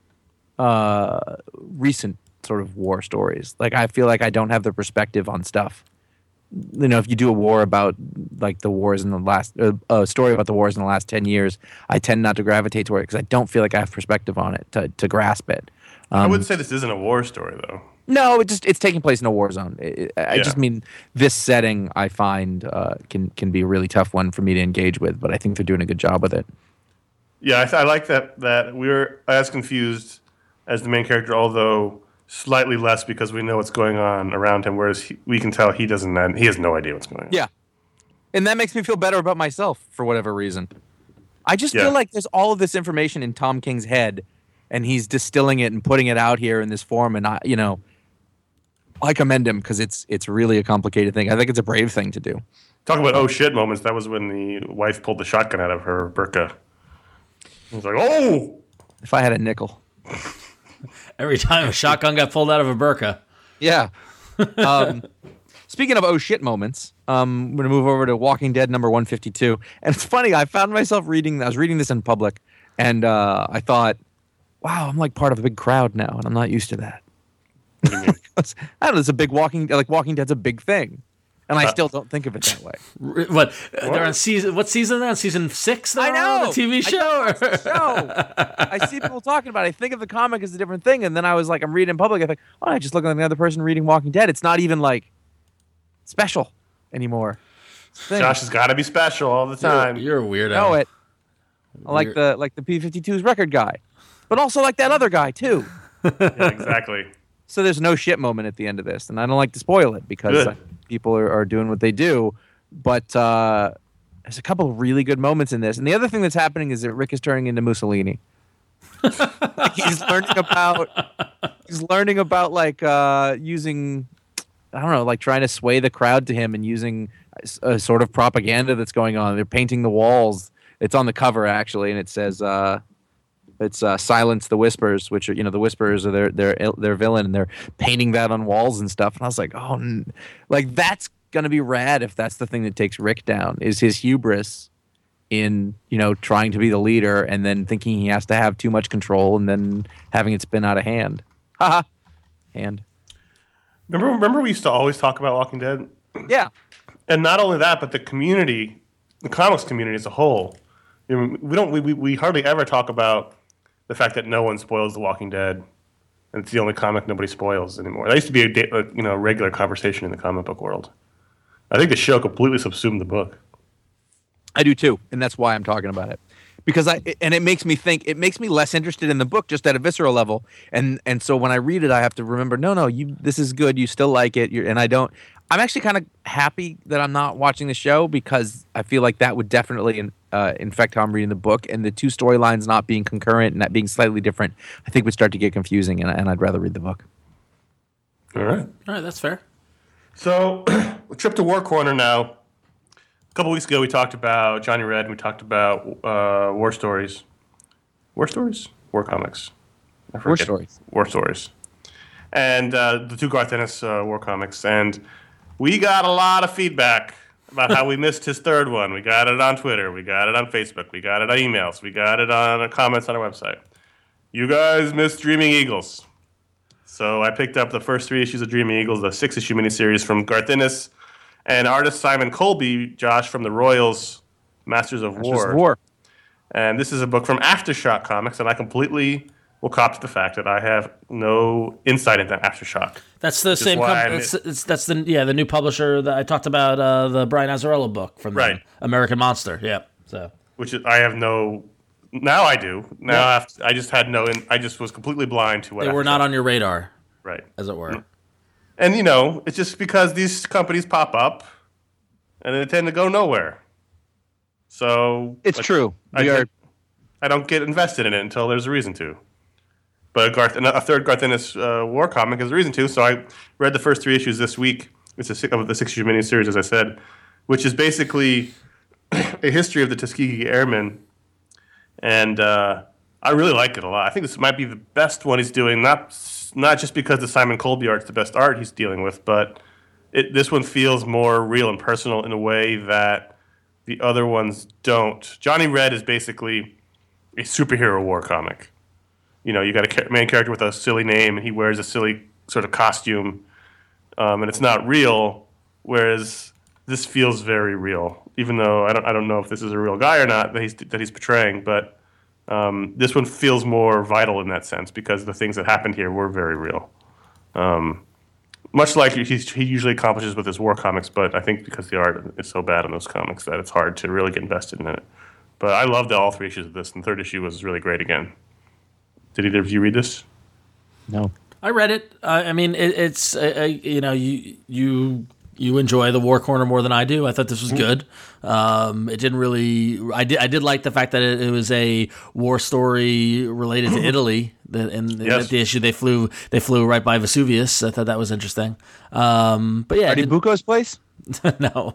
uh, recent sort of war stories. Like I feel like I don't have the perspective on stuff. You know, if you do a war about like the wars in the last, uh, a story about the wars in the last ten years, I tend not to gravitate toward it because I don't feel like I have perspective on it to to grasp it.
I
Um,
would say this isn't a war story, though.
no, it just it's taking place in a war zone. It, I
Yeah.
just mean this setting I find uh, can can be a really tough one for me to engage with, but I think they're doing a good job with it.
Yeah, I, th- I like that. That we're as confused as the main character, although slightly less because we know what's going on around him. Whereas he, we can tell he doesn't. He has no idea what's going on.
Yeah. And that makes me feel better about myself for whatever reason. I just
Yeah.
feel like there's all of this information in Tom King's head, and he's distilling it and putting it out here in this form. And I, you know, I commend him because it's it's really a complicated thing. I think it's a brave thing to do.
Talk about oh shit moments. That was when the wife pulled the shotgun out of her burqa. It was like, oh.
If I had a nickel.
Every time a shotgun got pulled out of a burqa.
Yeah. Um, speaking of oh shit moments, um, I'm going to move over to Walking Dead number one fifty-two. And it's funny, I found myself reading, I was reading this in public, and uh, I thought, wow, I'm like part of a big crowd now, and I'm not used to that. I don't know, it's a big Walking, like Walking Dead's a big thing. And I
Uh,
still don't think of it that way.
R- What? They're on season. What season? They're on season six. Now
I know
on the T V
I
show.
know,
or-
it's a show. I see people talking about it. I think of the comic as a different thing, and then I was like, I'm reading in public. I think, oh, I just look like the other person reading Walking Dead. It's not even like special anymore. It's a thing.
Josh has got to be special all the time.
You're a weirdo.
know it. I like
Weird.
the like the P fifty-two's record guy, but also like that other guy too.
Yeah, exactly.
So there's no shit moment at the end of this, and I don't like to spoil it because
Good.
uh, people are, are doing what they do. But uh, there's a couple of really good moments in this, and the other thing that's happening is that Rick is turning into Mussolini. he's learning about he's learning about like uh, using I don't know, like trying to sway the crowd to him and using a, a sort of propaganda that's going on. They're painting the walls. It's on the cover actually, and it says. Uh, It's uh, Silence the Whispers, which are, you know, the Whispers are their their their villain, and they're painting that on walls and stuff. And I was like, oh, n-. like that's gonna be rad if that's the thing that takes Rick down is his hubris in you know trying to be the leader and then thinking he has to have too much control and then having it spin out of hand. Haha, hand.
Remember, remember we used to always talk about Walking Dead?
Yeah,
And not only that, but the community, the comics community as a whole. You know, we don't. We, we, we hardly ever talk about the fact that no one spoils The Walking Dead, and it's the only comic nobody spoils anymore. That used to be a, da- a you know a regular conversation in the comic book world. I think the show completely subsumed the book.
I do too, and that's why I'm talking about it. Because I and it makes me think, it makes me less interested in the book just at a visceral level, and and so when I read it, I have to remember, no, no, you this is good, you still like it, you're, and I don't. I'm actually kind of happy that I'm not watching the show because I feel like that would definitely in, uh, infect how I'm reading the book, and the two storylines not being concurrent and that being slightly different, I think would start to get confusing, and, and I'd rather read the book.
All right.
All right, that's fair.
So, a trip to War Corner now. A couple weeks ago, we talked about Johnny Red, and we talked about uh, War Stories. War Stories? War Comics. I
War
forget.
Stories.
War Stories. And uh, the two Garth Ennis uh, War Comics. And we got a lot of feedback about how we missed his third one. We got it on Twitter. We got it on Facebook. We got it on emails. We got it on uh, comments on our website. You guys missed Dreaming Eagles. So I picked up the first three issues of Dreaming Eagles, the six-issue miniseries from Garth Ennis and artist Simon Colby, Josh, from the Royals, Masters of
Masters
War.
of War.
And this is a book from Aftershock Comics, and I completely will cop to the fact that I have no insight into Aftershock.
That's the same.
why
Com-
I
that's, it's, that's the yeah the new publisher that I talked about uh, the Brian Azzarello book from them,
Right.
American Monster. Yeah. So
Which is, I have no. Now I do. Now
Yeah.
I, have to, I just had no. In, I just was completely blind to what.
they were not
Aftershock-
on your radar,
right.
as it were.
And you know, it's just because these companies pop up, and they tend to go nowhere. So
It's
like,
true.
I,
We are,
I don't get invested in it until there's a reason to. But Garth, a third Garth Ennis uh, war comic is a reason to. So I read the first three issues this week. It's a six, of the six-issue miniseries, as I said, which is basically a history of the Tuskegee Airmen. And uh, I really like it a lot. I think this might be the best one he's doing, not not just because the Simon Colby art's the best art he's dealing with, but it, this one feels more real and personal in a way that the other ones don't. Johnny Red is basically a superhero war comic. You know, you got a ca- main character with a silly name, and he wears a silly sort of costume, um, and it's not real. Whereas this feels very real, even though I don't I don't know if this is a real guy or not that he's that he's portraying. But um, this one feels more vital in that sense because the things that happened here were very real. Um, much like he's, he usually accomplishes with his war comics, but I think because the art is so bad in those comics that it's hard to really get invested in it. But I loved all three issues of this, and the third issue was really great again. Did either of you read this?
No.
I read it. Uh, I mean, it, it's uh, uh, you know you you you enjoy the War Corner more than I do. I thought this was good. Um, it didn't really. I did. I did like the fact that it, it was a war story related to Italy. That and
Yes.
the issue they flew they flew right by Vesuvius. I thought that was interesting. Um, but yeah, it
Artie
didn't-
Bucco's place?
no,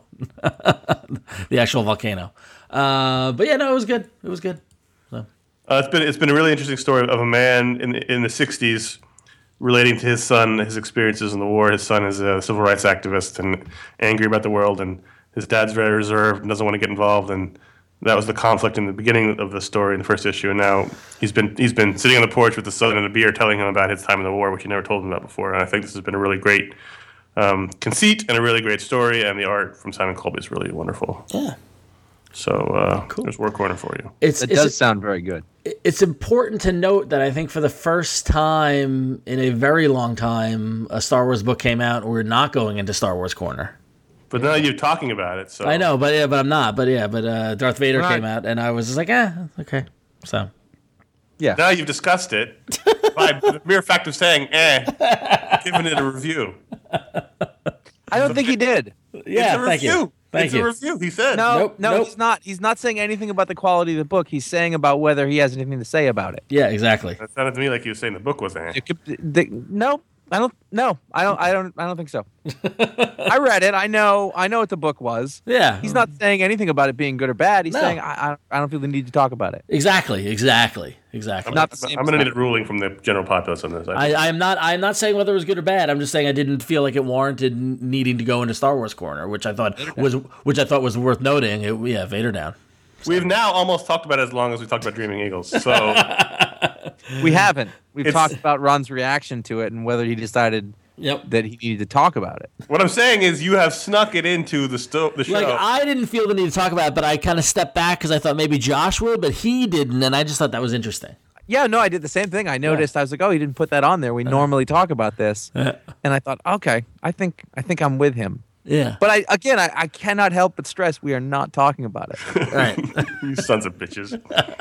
the actual volcano. Uh, but yeah, no, it was good. It was good. So.
Uh, it's been it's been a really interesting story of a man in in the sixties relating to his son, his experiences in the war. His son is a civil rights activist and angry about the world, and his dad's very reserved and doesn't want to get involved. And that was the conflict in the beginning of the story in the first issue. And now he's been he's been sitting on the porch with the son and a beer, telling him about his time in the war, which he never told him about before. And I think this has been a really great um, conceit and a really great story. And the art from Simon Colby is really wonderful.
Yeah.
So uh, there's War Corner for you.
It's
It
it's,
does sound very good.
it's important to note that I think for the first time in a very long time, a Star Wars book came out, and we're not going into Star Wars Corner.
But now you're talking about it, so
I know, but yeah, but I'm not. But yeah, but uh, Darth Vader
Right.
came out, and I was just like, eh, okay. So
Yeah.
now you've discussed it by the mere fact of saying, eh, giving it a review.
I don't think he did.
yeah,
it's a
thank
review.
you, thank
it's
you.
a review. He said.
No,
Nope,
no,
nope.
he's not. He's not saying anything about the quality of the book. He's saying about whether he has anything to say about it.
Yeah, exactly.
That sounded to me like he was saying the book was eh.
It could, the, no, I don't. No, I don't. I don't. I don't think so. I read it. I know. I know what the book was.
Yeah,
He's not saying anything about it being good or bad. He's
No.
saying I, I. I don't feel the need to talk about it.
exactly, exactly, exactly.
Not the same
I'm going to
as
need a ruling from the general populace on this. I,
I, I'm not. I'm not saying whether it was good or bad. I'm just saying I didn't feel like it warranted needing to go into Star Wars Corner, which I thought was, which I thought was worth noting. It, yeah, Vader down.
We've now almost talked about it as long as we talked about Dreaming Eagles. So
We haven't. We've
It's-
talked about Ron's reaction to it and whether he decided
Yep.
that he needed to talk about it.
what I'm saying is you have snuck it into the, sto- the show.
Like I didn't feel the need to talk about it, but I kind of stepped back because I thought maybe Josh would, but he didn't, and I just thought that was interesting.
Yeah, no, I did the same thing. I noticed. I was like, oh, he didn't put that on there. We normally talk about this,
Uh,
and I thought, okay, I think I think I'm with him.
yeah.
But I again, I, I cannot help but stress we are not talking about it.
All right.
You sons of bitches.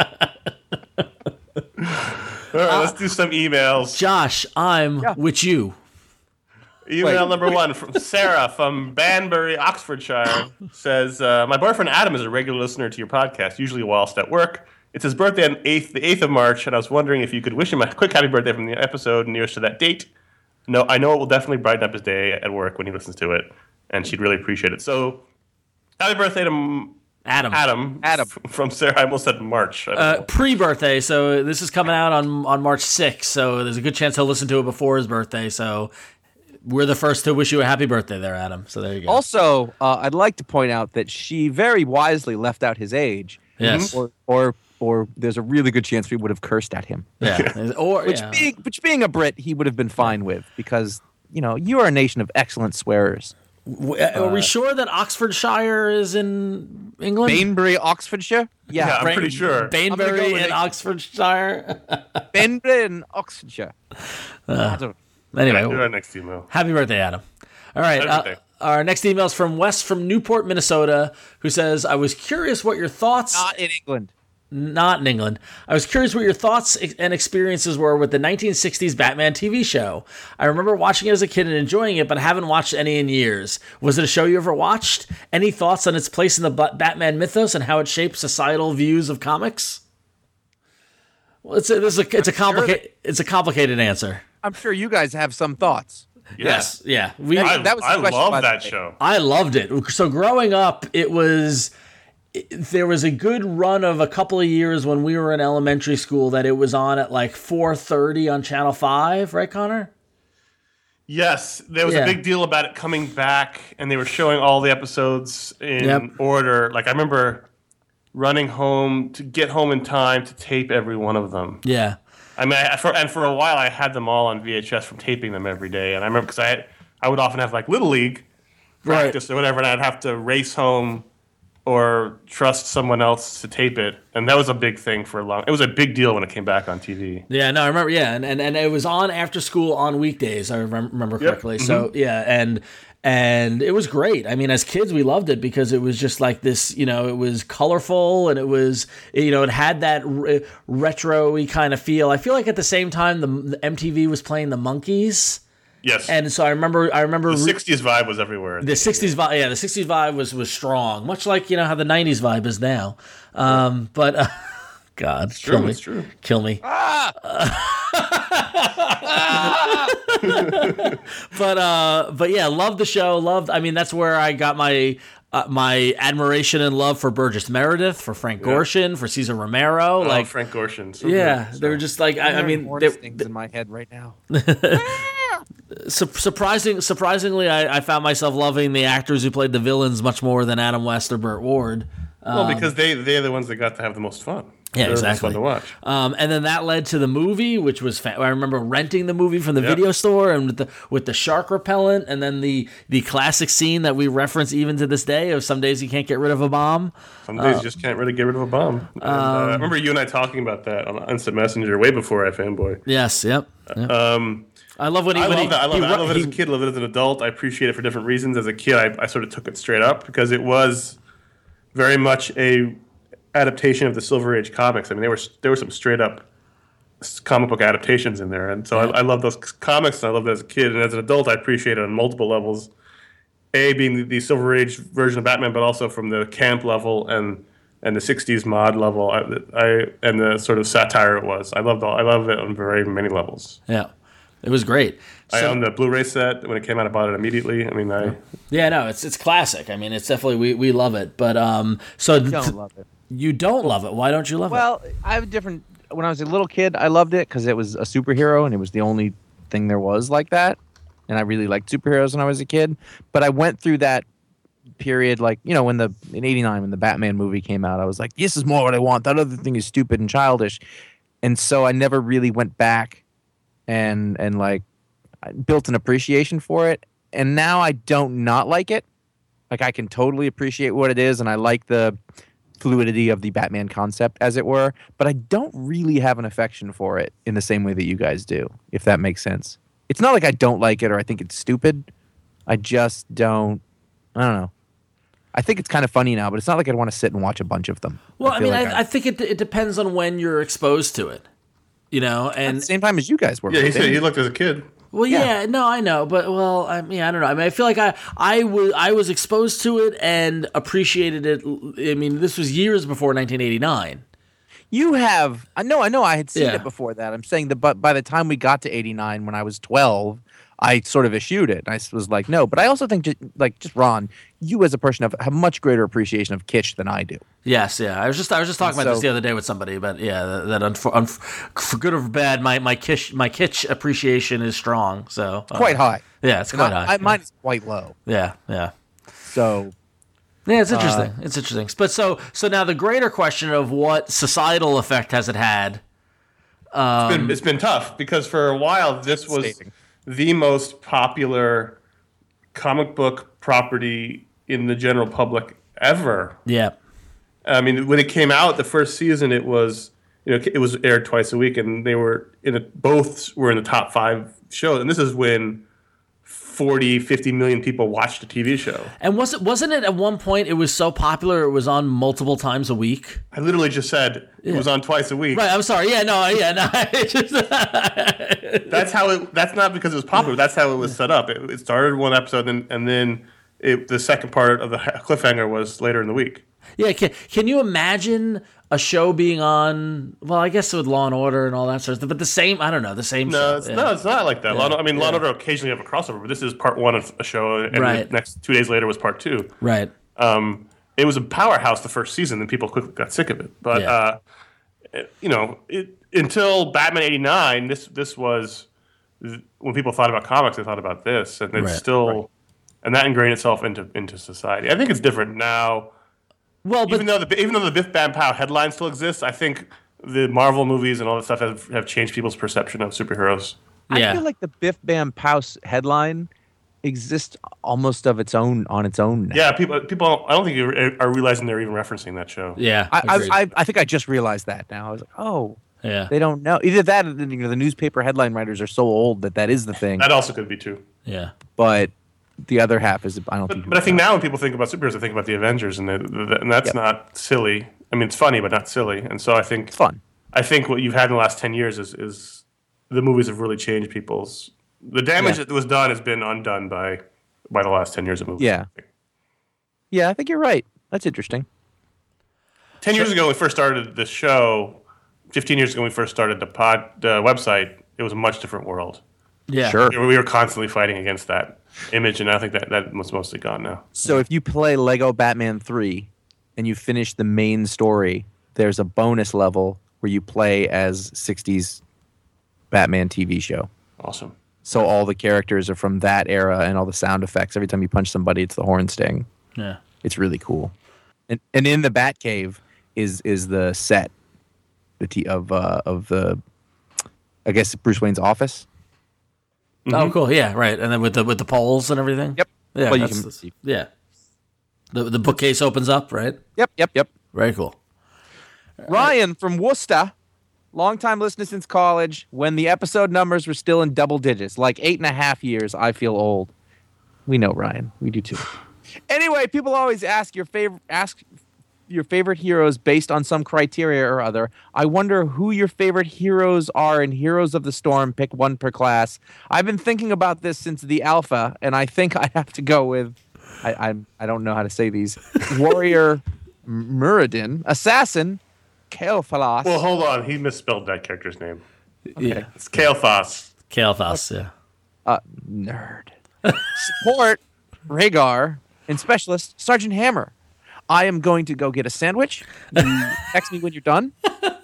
All right, let's do some emails.
Josh, I'm
Yeah.
with you.
Email
Wait.
number one from Sarah from Banbury, Oxfordshire says, uh, "My boyfriend Adam is a regular listener to your podcast, usually whilst at work. It's his birthday on eighth, the eighth of March, and I was wondering if you could wish him a quick happy birthday from the episode nearest to that date. No, I know it will definitely brighten up his day at work when he listens to it, and she'd really appreciate it. So, happy birthday to M-
Adam.
Adam.
Adam.
f- from Sarah. I almost said March. I don't
Uh,
know.
pre-birthday, so this is coming out on on March sixth, so there's a good chance he'll listen to it before his birthday, so we're the first to wish you a happy birthday there, Adam. So there you go.
Also, uh, I'd like to point out that she very wisely left out his age.
Yes.
Or or or there's a really good chance we would have cursed at him.
Yeah. Or
Which
yeah.
being which being a Brit, he would have been fine with because you know you are a nation of excellent swearers.
W- Are we sure that Oxfordshire is in England?
Bainbury, Oxfordshire.
Yeah,
Yeah,
I'm
Bain-
pretty sure.
Bainbury
I'm gonna go with
in
it.
Oxfordshire.
Bainbury and Oxfordshire. I don't-
Anyway,
Do our next email.
happy birthday, Adam. All right.
Happy
Uh,
birthday.
our next email is from Wes from Newport, Minnesota, who says, I was curious what your thoughts...
Not in England.
Not in England. I was curious what your thoughts and experiences were with the nineteen sixties Batman T V show. I remember watching it as a kid and enjoying it, but haven't watched any in years. Was it a show you ever watched? Any thoughts on its place in the Ba- Batman mythos and how it shapes societal views of comics? Well, it's a, this is a, it's a complicated it's a complicated answer.
I'm sure you guys have some thoughts.
Yeah.
Yes, yeah. We
I,
That was the
I
question, by
love
the
that
way.
show.
I loved it. So growing up, it was it- there was a good run of a couple of years when we were in elementary school that it was on at like four thirty on Channel five, right, Connor?
Yes, there was
Yeah.
a big deal about it coming back, and they were showing all the episodes in
Yep.
order. Like I remember running home to get home in time to tape every one of them.
Yeah.
I mean, I, for, and for a while I had them all on V H S from taping them every day. And I remember because I had, I would often have like Little League
Right.
practice or whatever, and I'd have to race home or trust someone else to tape it. And that was a big thing for a long. It was a big deal when it came back on T V.
Yeah, no, I remember. Yeah, and, and, and it was on after school on weekdays. I remem- remember
Yep.
correctly. So yeah, and And it was great. I mean, as kids, we loved it because it was just like this, you know, it was colorful and it was, you know, it had that re- retro-y kind of feel. I feel like at the same time, the, the M T V was playing the Monkees.
Yes.
And so I remember, I remember
the sixties vibe was everywhere.
The sixties vibe, yeah, the sixties vibe was, was strong, much like, you know, how the nineties vibe is now. Um, but, uh, God,
it's
kill
true,
me.
it's true.
Kill me. but uh, but yeah, loved the show. Loved. I mean, that's where I got my uh, my admiration and love for Burgess Meredith, for Frank
Yeah.
Gorshin, for Cesar Romero.
Oh,
like
Frank Gorshin. So
yeah,
good, so.
they were just like I, I mean,
Horn
they,
stings in my head right now.
su- surprising surprisingly, I, I found myself loving the actors who played the villains much more than Adam West or Burt Ward.
Well, because they they're the ones that got to have the most fun.
Yeah,
They're the most
exactly.
fun to watch.
Um, and then that led to the movie, which was fa- I remember renting the movie from the
Yep.
video store and with the with the shark repellent, and then the the classic scene that we reference even to this day of some days you can't get rid of a bomb.
Some days you just can't really get rid of a bomb. And, uh, I remember you and I talking about that on Instant Messenger way before I fanboy.
Yes, yep. yep.
Um,
I love when he.
I
when
love
he,
that. I love
he
it. I
ru-
love it as a
he-
kid. Love it as an adult. I appreciate it for different reasons. As a kid, I, I sort of took it straight up because it was very much a adaptation of the Silver Age comics. I mean, there were there were some straight up comic book adaptations in there, and so I, I love those comics. And I loved it as a kid, and as an adult, I appreciate it on multiple levels. A being the, the Silver Age version of Batman, but also from the camp level and and the sixties mod level. I, I and the sort of satire it was. I loved all. I love it on very many levels.
yeah, it was great.
I
So-
owned the Blu-ray set when it came out. I bought it immediately. I mean, I
yeah, no, it's it's classic. I mean, it's definitely we, we love it. But um, so th-
Don't love it.
you don't love it. Why don't you love it?
Well, I have a different. When I was a little kid, I loved it because it was a superhero and it was the only thing there was like that. And I really liked superheroes when I was a kid. But I went through that period, like, you know, when the in eighty-nine when the Batman movie came out, I was like, this is more what I want. That other thing is stupid and childish. And so I never really went back and and like I built an appreciation for it. And now I don't not like it. Like I can totally appreciate what it is, and I like the fluidity of the Batman concept, as it were, but I don't really have an affection for it in the same way that you guys do, if that makes sense. It's not like I don't like it or I think it's stupid. I just don't, I don't know. I think it's kind of funny now, but it's not like I'd want to sit and watch a bunch of them.
well, I,
feel
mean,
like
I, I think it it depends on when you're exposed to it. You know,
at
and
the same time as you guys were.
yeah. He
but
said
then-
he looked as a kid.
Well,
Yeah.
yeah. no, I know, but well, I mean, I don't know. I mean, I feel like I, I was, I was exposed to it and appreciated it. I mean, this was years before nineteen eighty-nine.
You have, I know, I know, I had seen
Yeah.
it before that. I'm saying that, but by the time we got to eighty-nine, when I was twelve, I sort of eschewed it. I was like, no. But I also think, just, like, just Ron, you as a person have, have much greater appreciation of kitsch than I do.
Yes, yeah. I was just, I was just talking about
So-
this the other day with somebody, but yeah, that, that unfor, unf for good or for bad, my my kitsch, my kitsch appreciation is strong. So uh,
Quite high.
Yeah, it's quite
I,
high.
I, mine is quite low.
yeah, yeah.
So
Yeah, it's interesting.
Uh,
it's interesting. But so so now the greater question of what societal effect has it had?
It's been, it's been tough because for a while this was
Devastating.
the most popular comic book property in the general public ever.
Yeah.
I mean, when it came out, the first season, it was you know it was aired twice a week, and they were in a, both were in the top five shows. And this is when forty, fifty million people watched a T V show.
And was it wasn't it at one point it was so popular it was on multiple times a week?
I literally just said it was on twice a week.
Right, I'm sorry. Yeah, no, yeah, no. It's just,
That's how it. That's not because it was popular. That's how it was set up. It, it started one episode, and, and then it, the second part of the cliffhanger was later in the week.
yeah, can, can you imagine a show being on, well, I guess with Law and Order and all that sort of stuff, but the same, I don't know, the same
No,
show.
it's,
yeah.
no, it's not like that. Law, and- I mean, Law and
Yeah.
Order occasionally have a crossover, but this is part one of a show, and
Right.
the next two days later was part two.
Right.
Um, it was a powerhouse the first season, and people quickly got sick of it. But
Yeah.
uh, it- you know, it, until Batman eighty-nine, this this was when people thought about comics, they thought about this, and it's
Right.
still, and that ingrained itself into into society. I think it's different now.
Well, but
Even though the even though the Biff Bam Pow headline still exists, I think the Marvel movies and all that stuff have, have changed people's perception of superheroes.
yeah.
I feel like the Biff Bam Pouse headline exists almost of its own on its own now.
Yeah, people people I don't think are are realizing they're even referencing that show.
yeah.
I,
agreed.
I, I I think I just realized that now. I was like, oh,
yeah.
they don't know. Either that, or you know, the newspaper headline writers are so old that that is the thing.
That also could be true.
Yeah.
But the other half is I don't
But,
think.
but I think now when people think about superheroes, they think about the Avengers, and, they, and that's
Yep.
not silly. I mean, it's funny, but not silly. And so I think
it's fun.
I think what you've had in the last ten years is, is the movies have really changed people's. The damage
Yeah.
that was done has been undone by by the last ten years of movies.
Yeah. Yeah, I think you're right. That's interesting.
Ten years ago, when we first started the show, fifteen years ago, when we first started the pod the website, it was a much different world.
Yeah.
Sure.
We were constantly fighting against that image, and I think that that was mostly gone now.
So if you play Lego Batman three and you finish the main story, there's a bonus level where you play as sixties Batman T V show.
Awesome.
So all the characters are from that era and all the sound effects. Every time you punch somebody, it's the horn sting.
Yeah.
It's really cool. And and in the Batcave is is the set the t- of uh, of the I guess Bruce Wayne's office.
Oh, cool. Yeah, right. And then with the with the poles and everything.
Yep.
Yeah.
Well, you
that's-
can see.
yeah. The the bookcase opens up, right?
Yep, yep, yep.
Very cool.
Ryan from Worcester, longtime listener since college, when the episode numbers were still in double digits, like eight and a half years. I feel old. We know, Ryan. We do too. Anyway, people always ask your favorite ask your favorite heroes based on some criteria or other. I wonder who your favorite heroes are in Heroes of the Storm. Pick one per class. I've been thinking about this since the alpha, and I think I have to go with I I, I don't know how to say these. Warrior Muradin, Assassin, Kael'thas.
Well, hold on. He misspelled that character's name.
Yeah.
It's Kael'thas.
Kael'thas, yeah.
Uh, nerd. Support, Rhaegar, and specialist, Sergeant Hammer. I am going to go get a sandwich. You text me when you're done.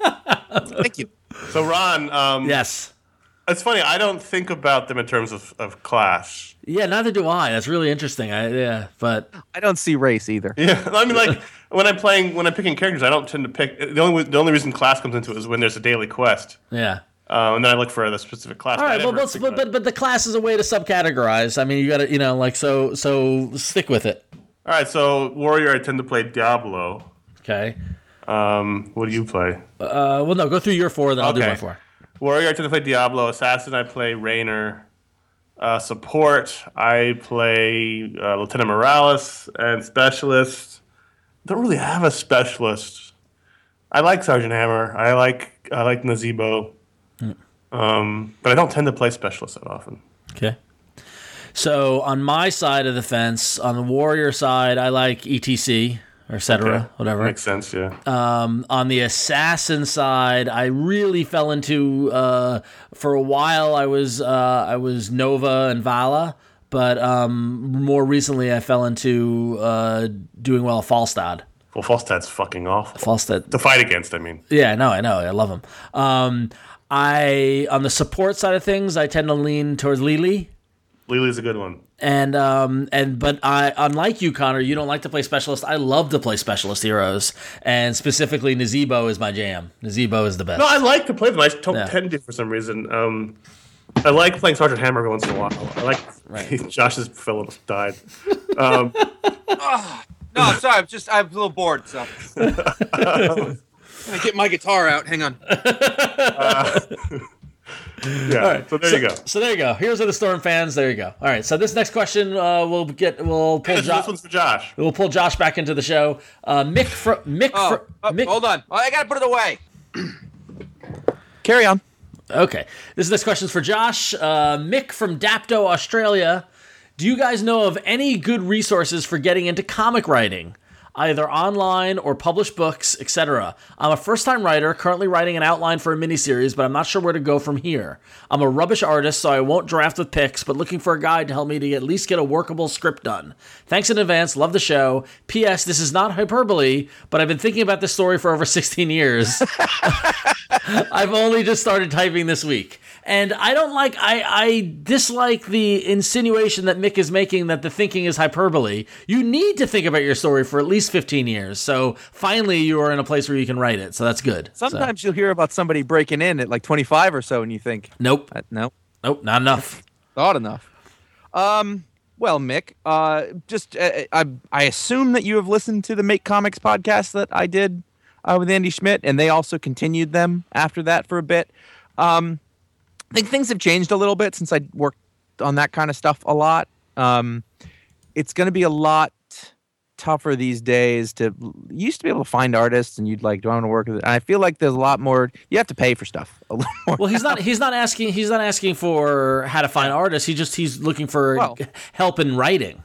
Thank you.
So, Ron, um,
Yes.
it's funny. I don't think about them in terms of, of class.
Yeah, neither do I. That's really interesting. I yeah, but
I don't see race either.
Yeah, I mean, like when I'm playing, when I'm picking characters, I don't tend to pick. The only the only reason class comes into it is when there's a daily quest,
yeah.
uh, and then I look for the specific class.
All
but I
right, well,
never
but,
think
but
about
but but the class is a way to subcategorize. I mean, you got to, you know, like so so stick with it.
it. All right, so warrior, I tend to play Diablo.
Okay.
Um, what do you play?
Uh, well, no, go through your four, then I'll do
Okay.
my four.
Warrior, I tend to play Diablo. Assassin, I play Raynor. Uh, support, I play uh, Lieutenant Morales. And specialist, don't really have a specialist. I like Sergeant Hammer. I like I like Nazebo. Um, but I don't tend to play specialists that often.
Okay. So on my side of the fence, on the warrior side, I like E T C or et cetera,
Okay.
whatever.
Makes sense, yeah.
Um, on the assassin side, I really fell into uh, for a while. I was uh, I was Nova and Vala, but um, more recently I fell into uh, doing well Falstad.
Well, Falstad's fucking awful.
Falstad.
To fight against, I mean.
Yeah, no, I know, I love him. Um, I on the support side of things, I tend to lean towards Lily.
Lily's a good one.
And um and but I unlike you, Connor, you don't like to play specialist. I love to play specialist heroes, and specifically Nazebo is my jam. Nazebo is the best.
No, I like to play them. I don't
Yeah.
tend to for some reason. Um, I like playing Sergeant Hammer every once in a while. I like
Right.
Josh's Phillips died. Um,
No, I'm sorry. I'm just I'm a little bored. So I'm gonna get my guitar out. Hang on.
yeah. So there you go.
So there you go. Here's of the Storm fans. There you go. All right. So this next question, uh, we'll get we'll pull
This,
Josh.
this one's for Josh.
We'll pull Josh back into the show. Uh, Mick from Mick.
Oh,
fr-
oh,
Mick
hold on. Oh, I gotta put it away. Carry on.
Okay. This next question's for Josh. Uh, Mick from Dapto, Australia. Do you guys know of any good resources for getting into comic writing? Either online or published books, et cetera. I'm a first-time writer, currently writing an outline for a miniseries, but I'm not sure where to go from here. I'm a rubbish artist, so I won't draft with picks, but looking for a guide to help me to at least get a workable script done. Thanks in advance, love the show. P S. This is not hyperbole, but I've been thinking about this story for over sixteen years. I've only just started typing this week. And I don't like, I, I dislike the insinuation that Mick is making that the thinking is hyperbole. You need to think about your story for at least fifteen years. So finally you are in a place where you can write it. So that's good. So-
Sometimes you'll hear about somebody breaking in at like twenty-five or so, and you think,
Nope.
uh, no,
Nope. Not enough.
thought enough. Um. Well, Mick, uh, just uh, I I assume that you have listened to the Make Comics podcast that I did uh, with Andy Schmidt, and they also continued them after that for a bit. Um, I think things have changed a little bit since I worked on that kind of stuff a lot. Um, it's going to be a lot tougher these days to you used to be able to find artists and you'd like, do I want to work with it? And I feel like there's a lot more, you have to pay for stuff a little more.
Well, he's not he's not asking he's not asking for how to find artists. He just he's looking for
Well-
help in writing.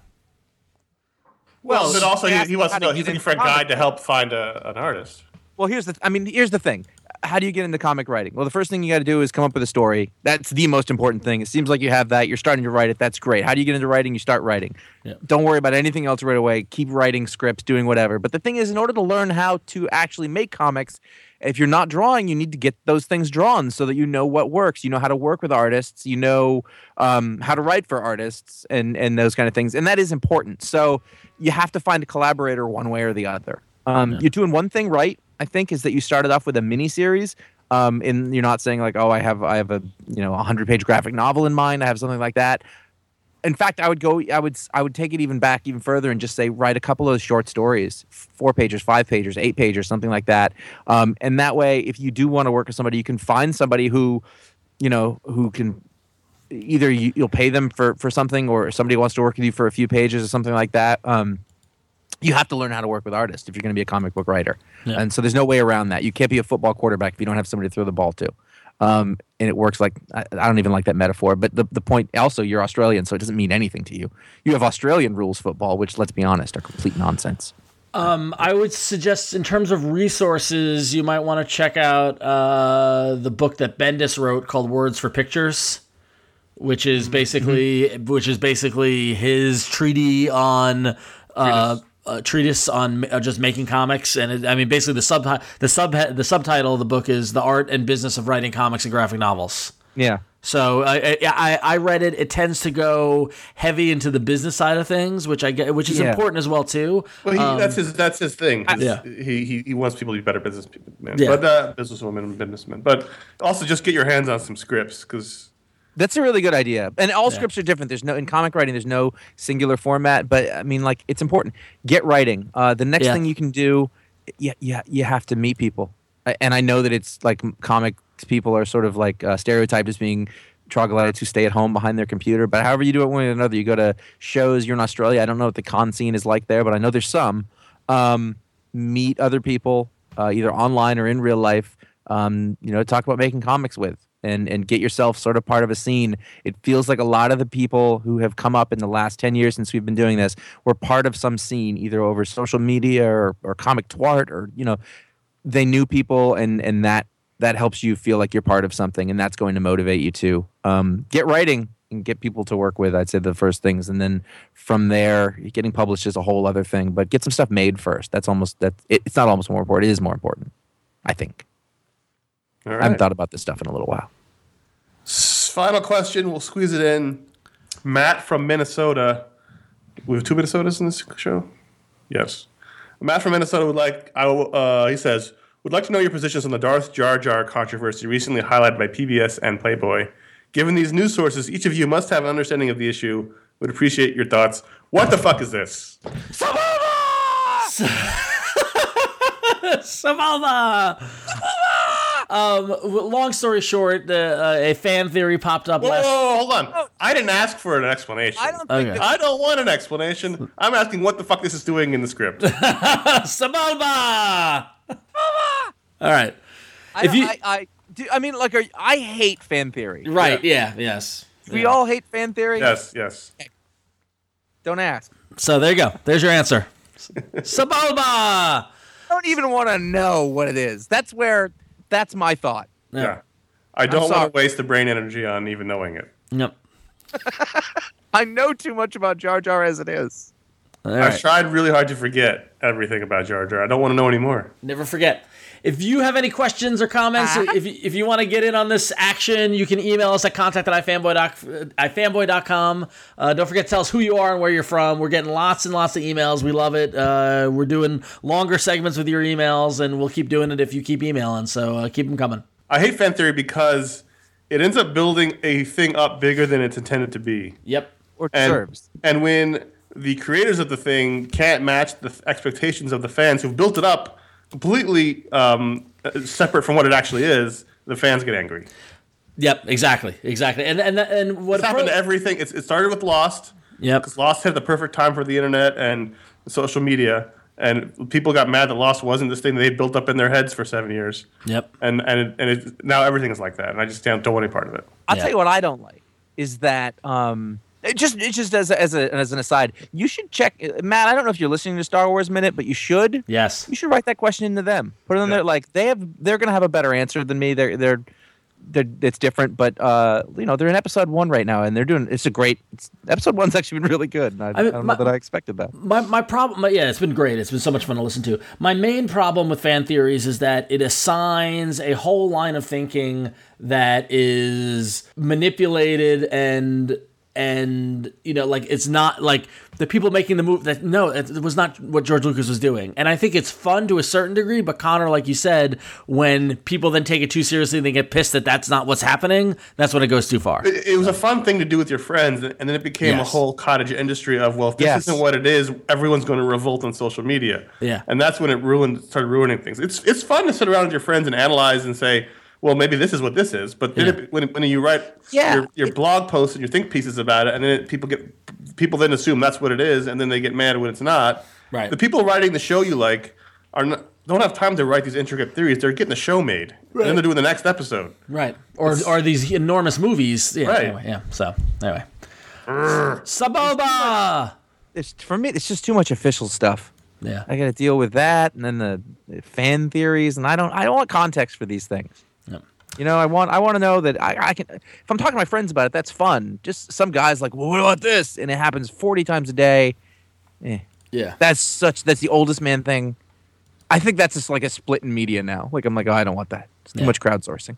Well,
Well,
but also
they
he,
asked
he wants
how
to
to
know, he's
get
looking
into
for a
comic
guide to help find a, an artist.
Well, here's the, th- I mean, here's the thing. How do you get into comic writing? Well, the first thing you got to do is come up with a story. That's the most important thing. It seems like you have that. You're starting to write it. That's great. How do you get into writing? You start writing.
Yeah.
Don't worry about anything else right away. Keep writing scripts, doing whatever. But the thing is, in order to learn how to actually make comics, if you're not drawing, you need to get those things drawn so that you know what works. You know how to work with artists. You know um, how to write for artists and, and those kind of things. And that is important. So you have to find a collaborator one way or the other. Um, You're doing one thing right, I think, is that you started off with a mini series. Um, and you're not saying like, oh, I have I have a you know a hundred page graphic novel in mind. I have something like that. In fact, I would go. I would I would take it even back even further and just say write a couple of short stories, four pages, five pages, eight pages, something like that. Um, and that way, if you do want to work with somebody, you can find somebody who, you know, who can either you, you'll pay them for for something, or somebody wants to work with you for a few pages or something like that. Um, you have to learn how to work with artists if you're going to be a comic book writer.
Yeah.
And so there's no way around that. You can't be a football quarterback if you don't have somebody to throw the ball to. Um, and it works like, I, I don't even like that metaphor, but the, the point also, you're Australian, so it doesn't mean anything to you. You have Australian rules football, which, let's be honest, are complete nonsense.
Um, I would suggest, in terms of resources, you might want to check out uh, the book that Bendis wrote called Words for Pictures, which is basically mm-hmm. which is basically his treatise on uh, a treatise on uh, just making comics. And it, I mean, basically the sub the sub the subtitle of the book is The Art and Business of Writing Comics and Graphic Novels.
Yeah.
So I, I I read it. It tends to go heavy into the business side of things, which I get, which is
Yeah.
important as well too.
Well, he,
Um,
that's his that's his thing. His-
Yeah.
He, he he wants people to be better businessmen,
Yeah.
but uh, businesswomen and businessmen. But also just get your hands on some scripts because
That's a really good idea. And all
Yeah.
scripts are different. There's no in comic writing. There's no singular format. But I mean, like, it's important. Get writing. Uh, the next
Yeah.
thing you can do, yeah, yeah, you have to meet people. I- And I know that it's like m- comics people are sort of like uh, stereotyped as being troglodytes who stay at home behind their computer. But however you do it one way or another, you go to shows. You're in Australia. I don't know what the con scene is like there, but I know there's some. Um, meet other people, uh, either online or in real life. Um, you know, talk about making comics with. And, and get yourself sort of part of a scene. It feels like a lot of the people who have come up in the last ten years since we've been doing this were part of some scene, either over social media or, or comic twart, or, you know, they knew people, and, and that that helps you feel like you're part of something, and that's going to motivate you too. Um, get writing and get people to work with, I'd say, the first things. And then from there, getting published is a whole other thing. But get some stuff made first. That's almost, that. It, it's not almost more important. It is more important, I think.
all
I haven't
right.
thought about this stuff in a little while.
S- Final question. We'll squeeze it in. Matt from Minnesota. We have two Minnesotas in this show. Yes. Matt from Minnesota would like. I will, uh, he says would like to know your positions on the Darth Jar Jar controversy recently highlighted by P B S and Playboy. Given these news sources, each of you must have an understanding of the issue. Would appreciate your thoughts. What the fuck is this?
Savalva! Um, w- long story short, uh, uh, a fan theory popped up
Whoa,
last.
whoa, hold on. I didn't ask for an explanation.
I don't
Okay.
think
I don't want an explanation. I'm asking what the fuck this is doing in the script.
Savalva! All right.
I,
If
don't-
you-
I, I, do, I mean, like, are, I hate fan theory.
Right. Yeah. Yes.
We
Yeah.
all hate fan theory.
Yes, yes.
Don't ask.
So there you go. There's your answer. Sabalba.
I don't even want to know what it is. That's where. That's my thought.
Yeah. I don't
sorry.
want to waste the brain energy on even knowing it.
Yep.
I know too much about Jar Jar as it is.
All
I've
right.
tried really hard to forget everything about Jar Jar. I don't want to know anymore.
Never forget. If you have any questions or comments,
Uh-huh.
if you, if you want to get in on this action, you can email us at contact at ifanboy dot com. Uh, don't forget to tell us who you are and where you're from. We're getting lots and lots of emails. We love it. Uh, we're doing longer segments with your emails, and we'll keep doing it if you keep emailing. So uh, keep them coming.
I hate fan theory because it ends up building a thing up bigger than it's intended to be.
Yep.
Or
And,
deserves.
and when the creators of the thing can't match the expectations of the fans who've built it up completely um, separate from what it actually is, the fans get angry.
Yep. Exactly. Exactly. And and and what
It's happened to
fur-
everything. It's, it started with Lost.
Yep.
Because Lost hit the perfect time for the internet and social media, and people got mad that Lost wasn't this thing they built up in their heads for seven years.
Yep.
And and it, and it, now everything is like that, and I just don't, don't want any part of it.
I'll
Yeah.
tell you what I don't like is that um, it just it just as a, as a, as an aside, you should check Matt. I don't know if you're listening to Star Wars Minute, but you should.
Yes.
You should write that question into them. Put it in
Yeah.
there. Like they have, they're gonna have a better answer than me. They're they're. They're, it's different, but uh, you know they're in episode one right now, and they're doing. It's a great. It's, episode one's actually been really good. And I, I,
mean,
don't
my-
know that I expected that.
My my problem, my, yeah, it's been great. It's been so much fun to listen to. My main problem with fan theories is that it assigns a whole line of thinking that is manipulated and and you know like it's not like the people making the move that no it was not what George Lucas was doing. And I think it's fun to a certain degree, but Connor, like you said, when people then take it too seriously and they get pissed that that's not what's happening, that's when it goes too far.
It, it was a fun thing to do with your friends, and then it became
Yes.
a whole cottage industry of, well, if this
Yes.
isn't what it is, everyone's going to revolt on social media.
Yeah.
And that's when it ruined, started ruining things. It's it's fun to sit around with your friends and analyze and say, well, maybe this is what this is. But then
Yeah.
it, when, when you write
Yeah.
your, your blog posts and your think pieces about it, and then it, people get people then assume that's what it is, and then they get mad when it's not.
Right.
The people writing the show you like are not, don't have time to write these intricate theories. They're getting the show made, and then they're doing the next episode.
Right. Or or these enormous movies. Yeah.
Right.
Anyway, yeah. So anyway. Saboba.
It's for me. It's just too much official stuff.
Yeah.
I got to deal with that, and then the, the fan theories, and I don't. I don't want context for these things.
No.
You know, I want. I want to know that I, I can. If I'm talking to my friends about it, that's fun. Just some guys like, well, what about this? And it happens forty times a day. Eh.
Yeah.
That's such. That's the oldest man thing. I think that's just like a split in media now. Like I'm like, oh, I don't want that. It's too
Yeah.
much crowdsourcing.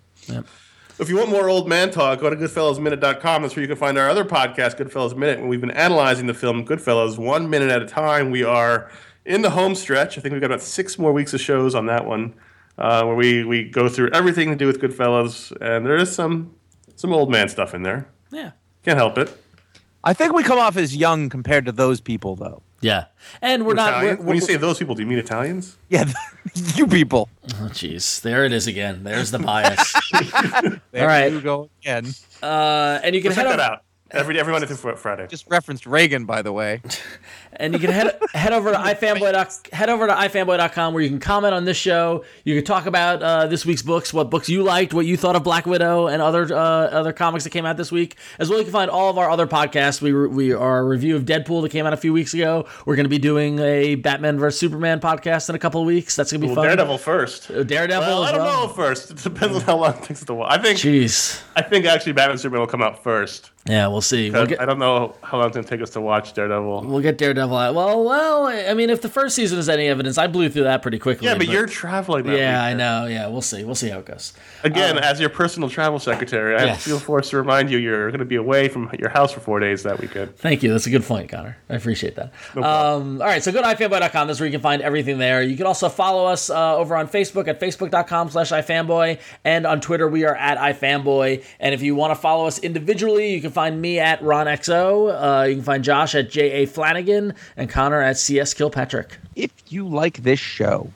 If you want more old man talk, go to goodfellas minute dot com. That's where you can find our other podcast, Goodfellas Minute. And we've been analyzing the film Goodfellas one minute at a time. We are in the home stretch. I think we've got about six more weeks of shows on that one, uh, where we, we go through everything to do with Goodfellas. And there is some some old man stuff in there.
Yeah.
Can't help it.
I think we come off as young compared to those people, though.
Yeah. And we're not.
Italian?
We're,
when you
we're-
say those people, do you mean Italians?
Yeah, you people.
oh, jeez. There it is again. There's the bias.
There
All right.
you go again.
Uh, and you can
Check
head
that
over,
out. Every, every Monday through Friday.
Just referenced Reagan, by the way.
and you can head head over to ifanboy dot head over to ifanboy dot com where you can comment on this show. You can talk about uh, this week's books, what books you liked, what you thought of Black Widow, and other uh, other comics that came out this week. As well, you can find all of our other podcasts. We re- we our review of Deadpool that came out a few weeks ago. We're going to be doing a Batman versus Superman podcast in a couple of weeks. That's going to be
Well,
fun.
Daredevil first.
Uh, Daredevil
Well,
as
I don't
well.
know first. It depends on how long it takes to watch. I think
Jeez.
I think actually Batman and Superman will come out first.
Yeah, we'll see. We'll
I
get,
don't know how long it's going to take us to watch Daredevil.
we'll get Daredevil out. Well, well, I mean, if the first season is any evidence, I blew through that pretty quickly.
Yeah, but you're traveling that
Yeah, I
weekend.
know. Yeah, we'll see. We'll see how it goes.
Again, as your personal travel secretary, I
Yes.
feel forced to remind you you're going to be away from your house for four days that weekend.
Thank you. That's a good point, Connor. I appreciate that.
problem.
Um, all right, so go to ifanboy dot com. That's where you can find everything there. You can also follow us uh, over on Facebook at facebook dot com slash ifanboy, and on Twitter we are at ifanboy. And if you want to follow us individually, you can find me at RonXO. Uh, you can find Josh at J A Flanagan and Connor at C S Kilpatrick.
If you like this show,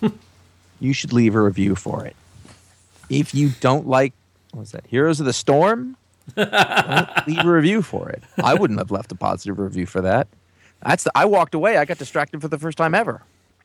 you should leave a review for it. If you don't like, what's that, Heroes of the Storm, don't leave a review for it. I wouldn't have left a positive review for that. That's the, I walked away. I got distracted for the first time ever.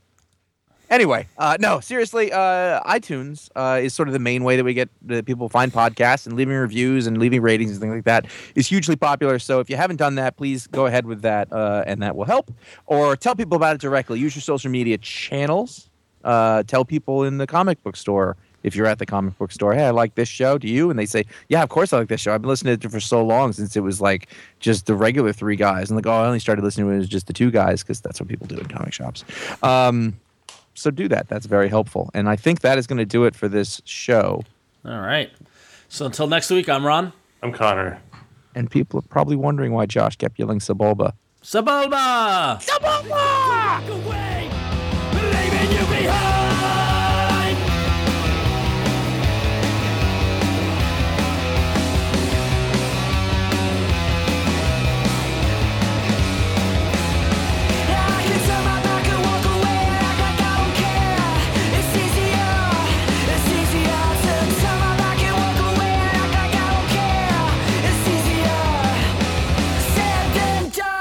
Anyway, uh, no, seriously, uh, iTunes uh, is sort of the main way that we get that people find podcasts, and leaving reviews and leaving ratings and things like that is hugely popular. So if you haven't done that, please go ahead with that, uh, and that will help. Or tell people about it directly. Use your social media channels. Uh, tell people in the comic book store, if you're at the comic book store, hey, I like this show. Do you? And they say, yeah, of course I like this show. I've been listening to it for so long, since it was like just the regular three guys. And like, oh, I only started listening when it was just the two guys, because that's what people do in comic shops. Um, so do that. That's very helpful. And I think that is going to do it for this show.
All right. So until next week, I'm Ron.
I'm Connor.
And people are probably wondering why Josh kept yelling Sebulba.
Sabalba!
Walk away, leaving you behind. I can turn my back and walk away like I don't care. It's easier, it's easier to turn my back and walk away like I don't care. It's easier said than done.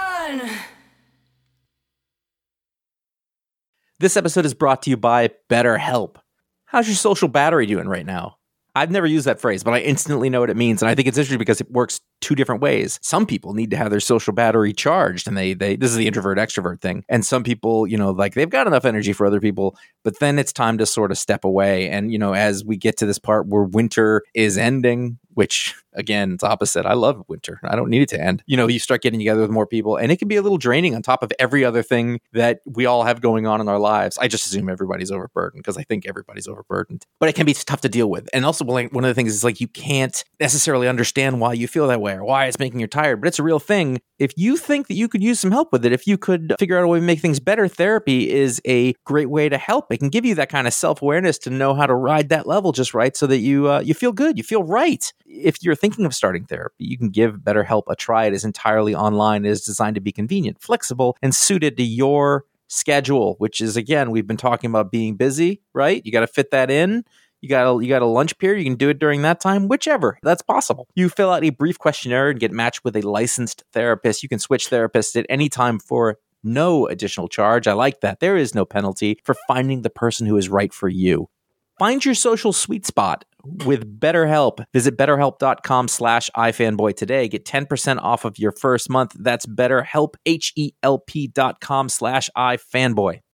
This episode is brought to you by BetterHelp. How's your social battery doing right now? I've never used that phrase, but I instantly know what it means. And I think it's interesting because it works two different ways. Some people need to have their social battery charged, and they, they, this is the introvert extrovert thing. And some people, you know, like they've got enough energy for other people, but then it's time to sort of step away. And, you know, as we get to this part where winter is ending, which again, it's opposite. I love winter. I don't need it to end. You know, you start getting together with more people, and it can be a little draining on top of every other thing that we all have going on in our lives. I just assume everybody's overburdened because I think everybody's overburdened, but it can be tough to deal with. And also, like, one of the things is like you can't necessarily understand why you feel that way or why it's making you tired, but it's a real thing. If you think that you could use some help with it, if you could figure out a way to make things better, therapy is a great way to help. It can give you that kind of self-awareness to know how to ride that level just right so that you uh, you feel good, you feel right. If you're thinking of starting therapy, you can give BetterHelp a try. It is entirely online. It is designed to be convenient, flexible, and suited to your schedule, which is, again, we've been talking about being busy, right? You got to fit that in. You got a, you got a lunch period. You can do it during that time, whichever. That's possible. You fill out a brief questionnaire and get matched with a licensed therapist. You can switch therapists at any time for no additional charge. I like that. There is no penalty for finding the person who is right for you. Find your social sweet spot with BetterHelp. Visit betterhelp.com slash ifanboy today. Get ten percent off of your first month. That's BetterHelp, H E L P dot com slash ifanboy.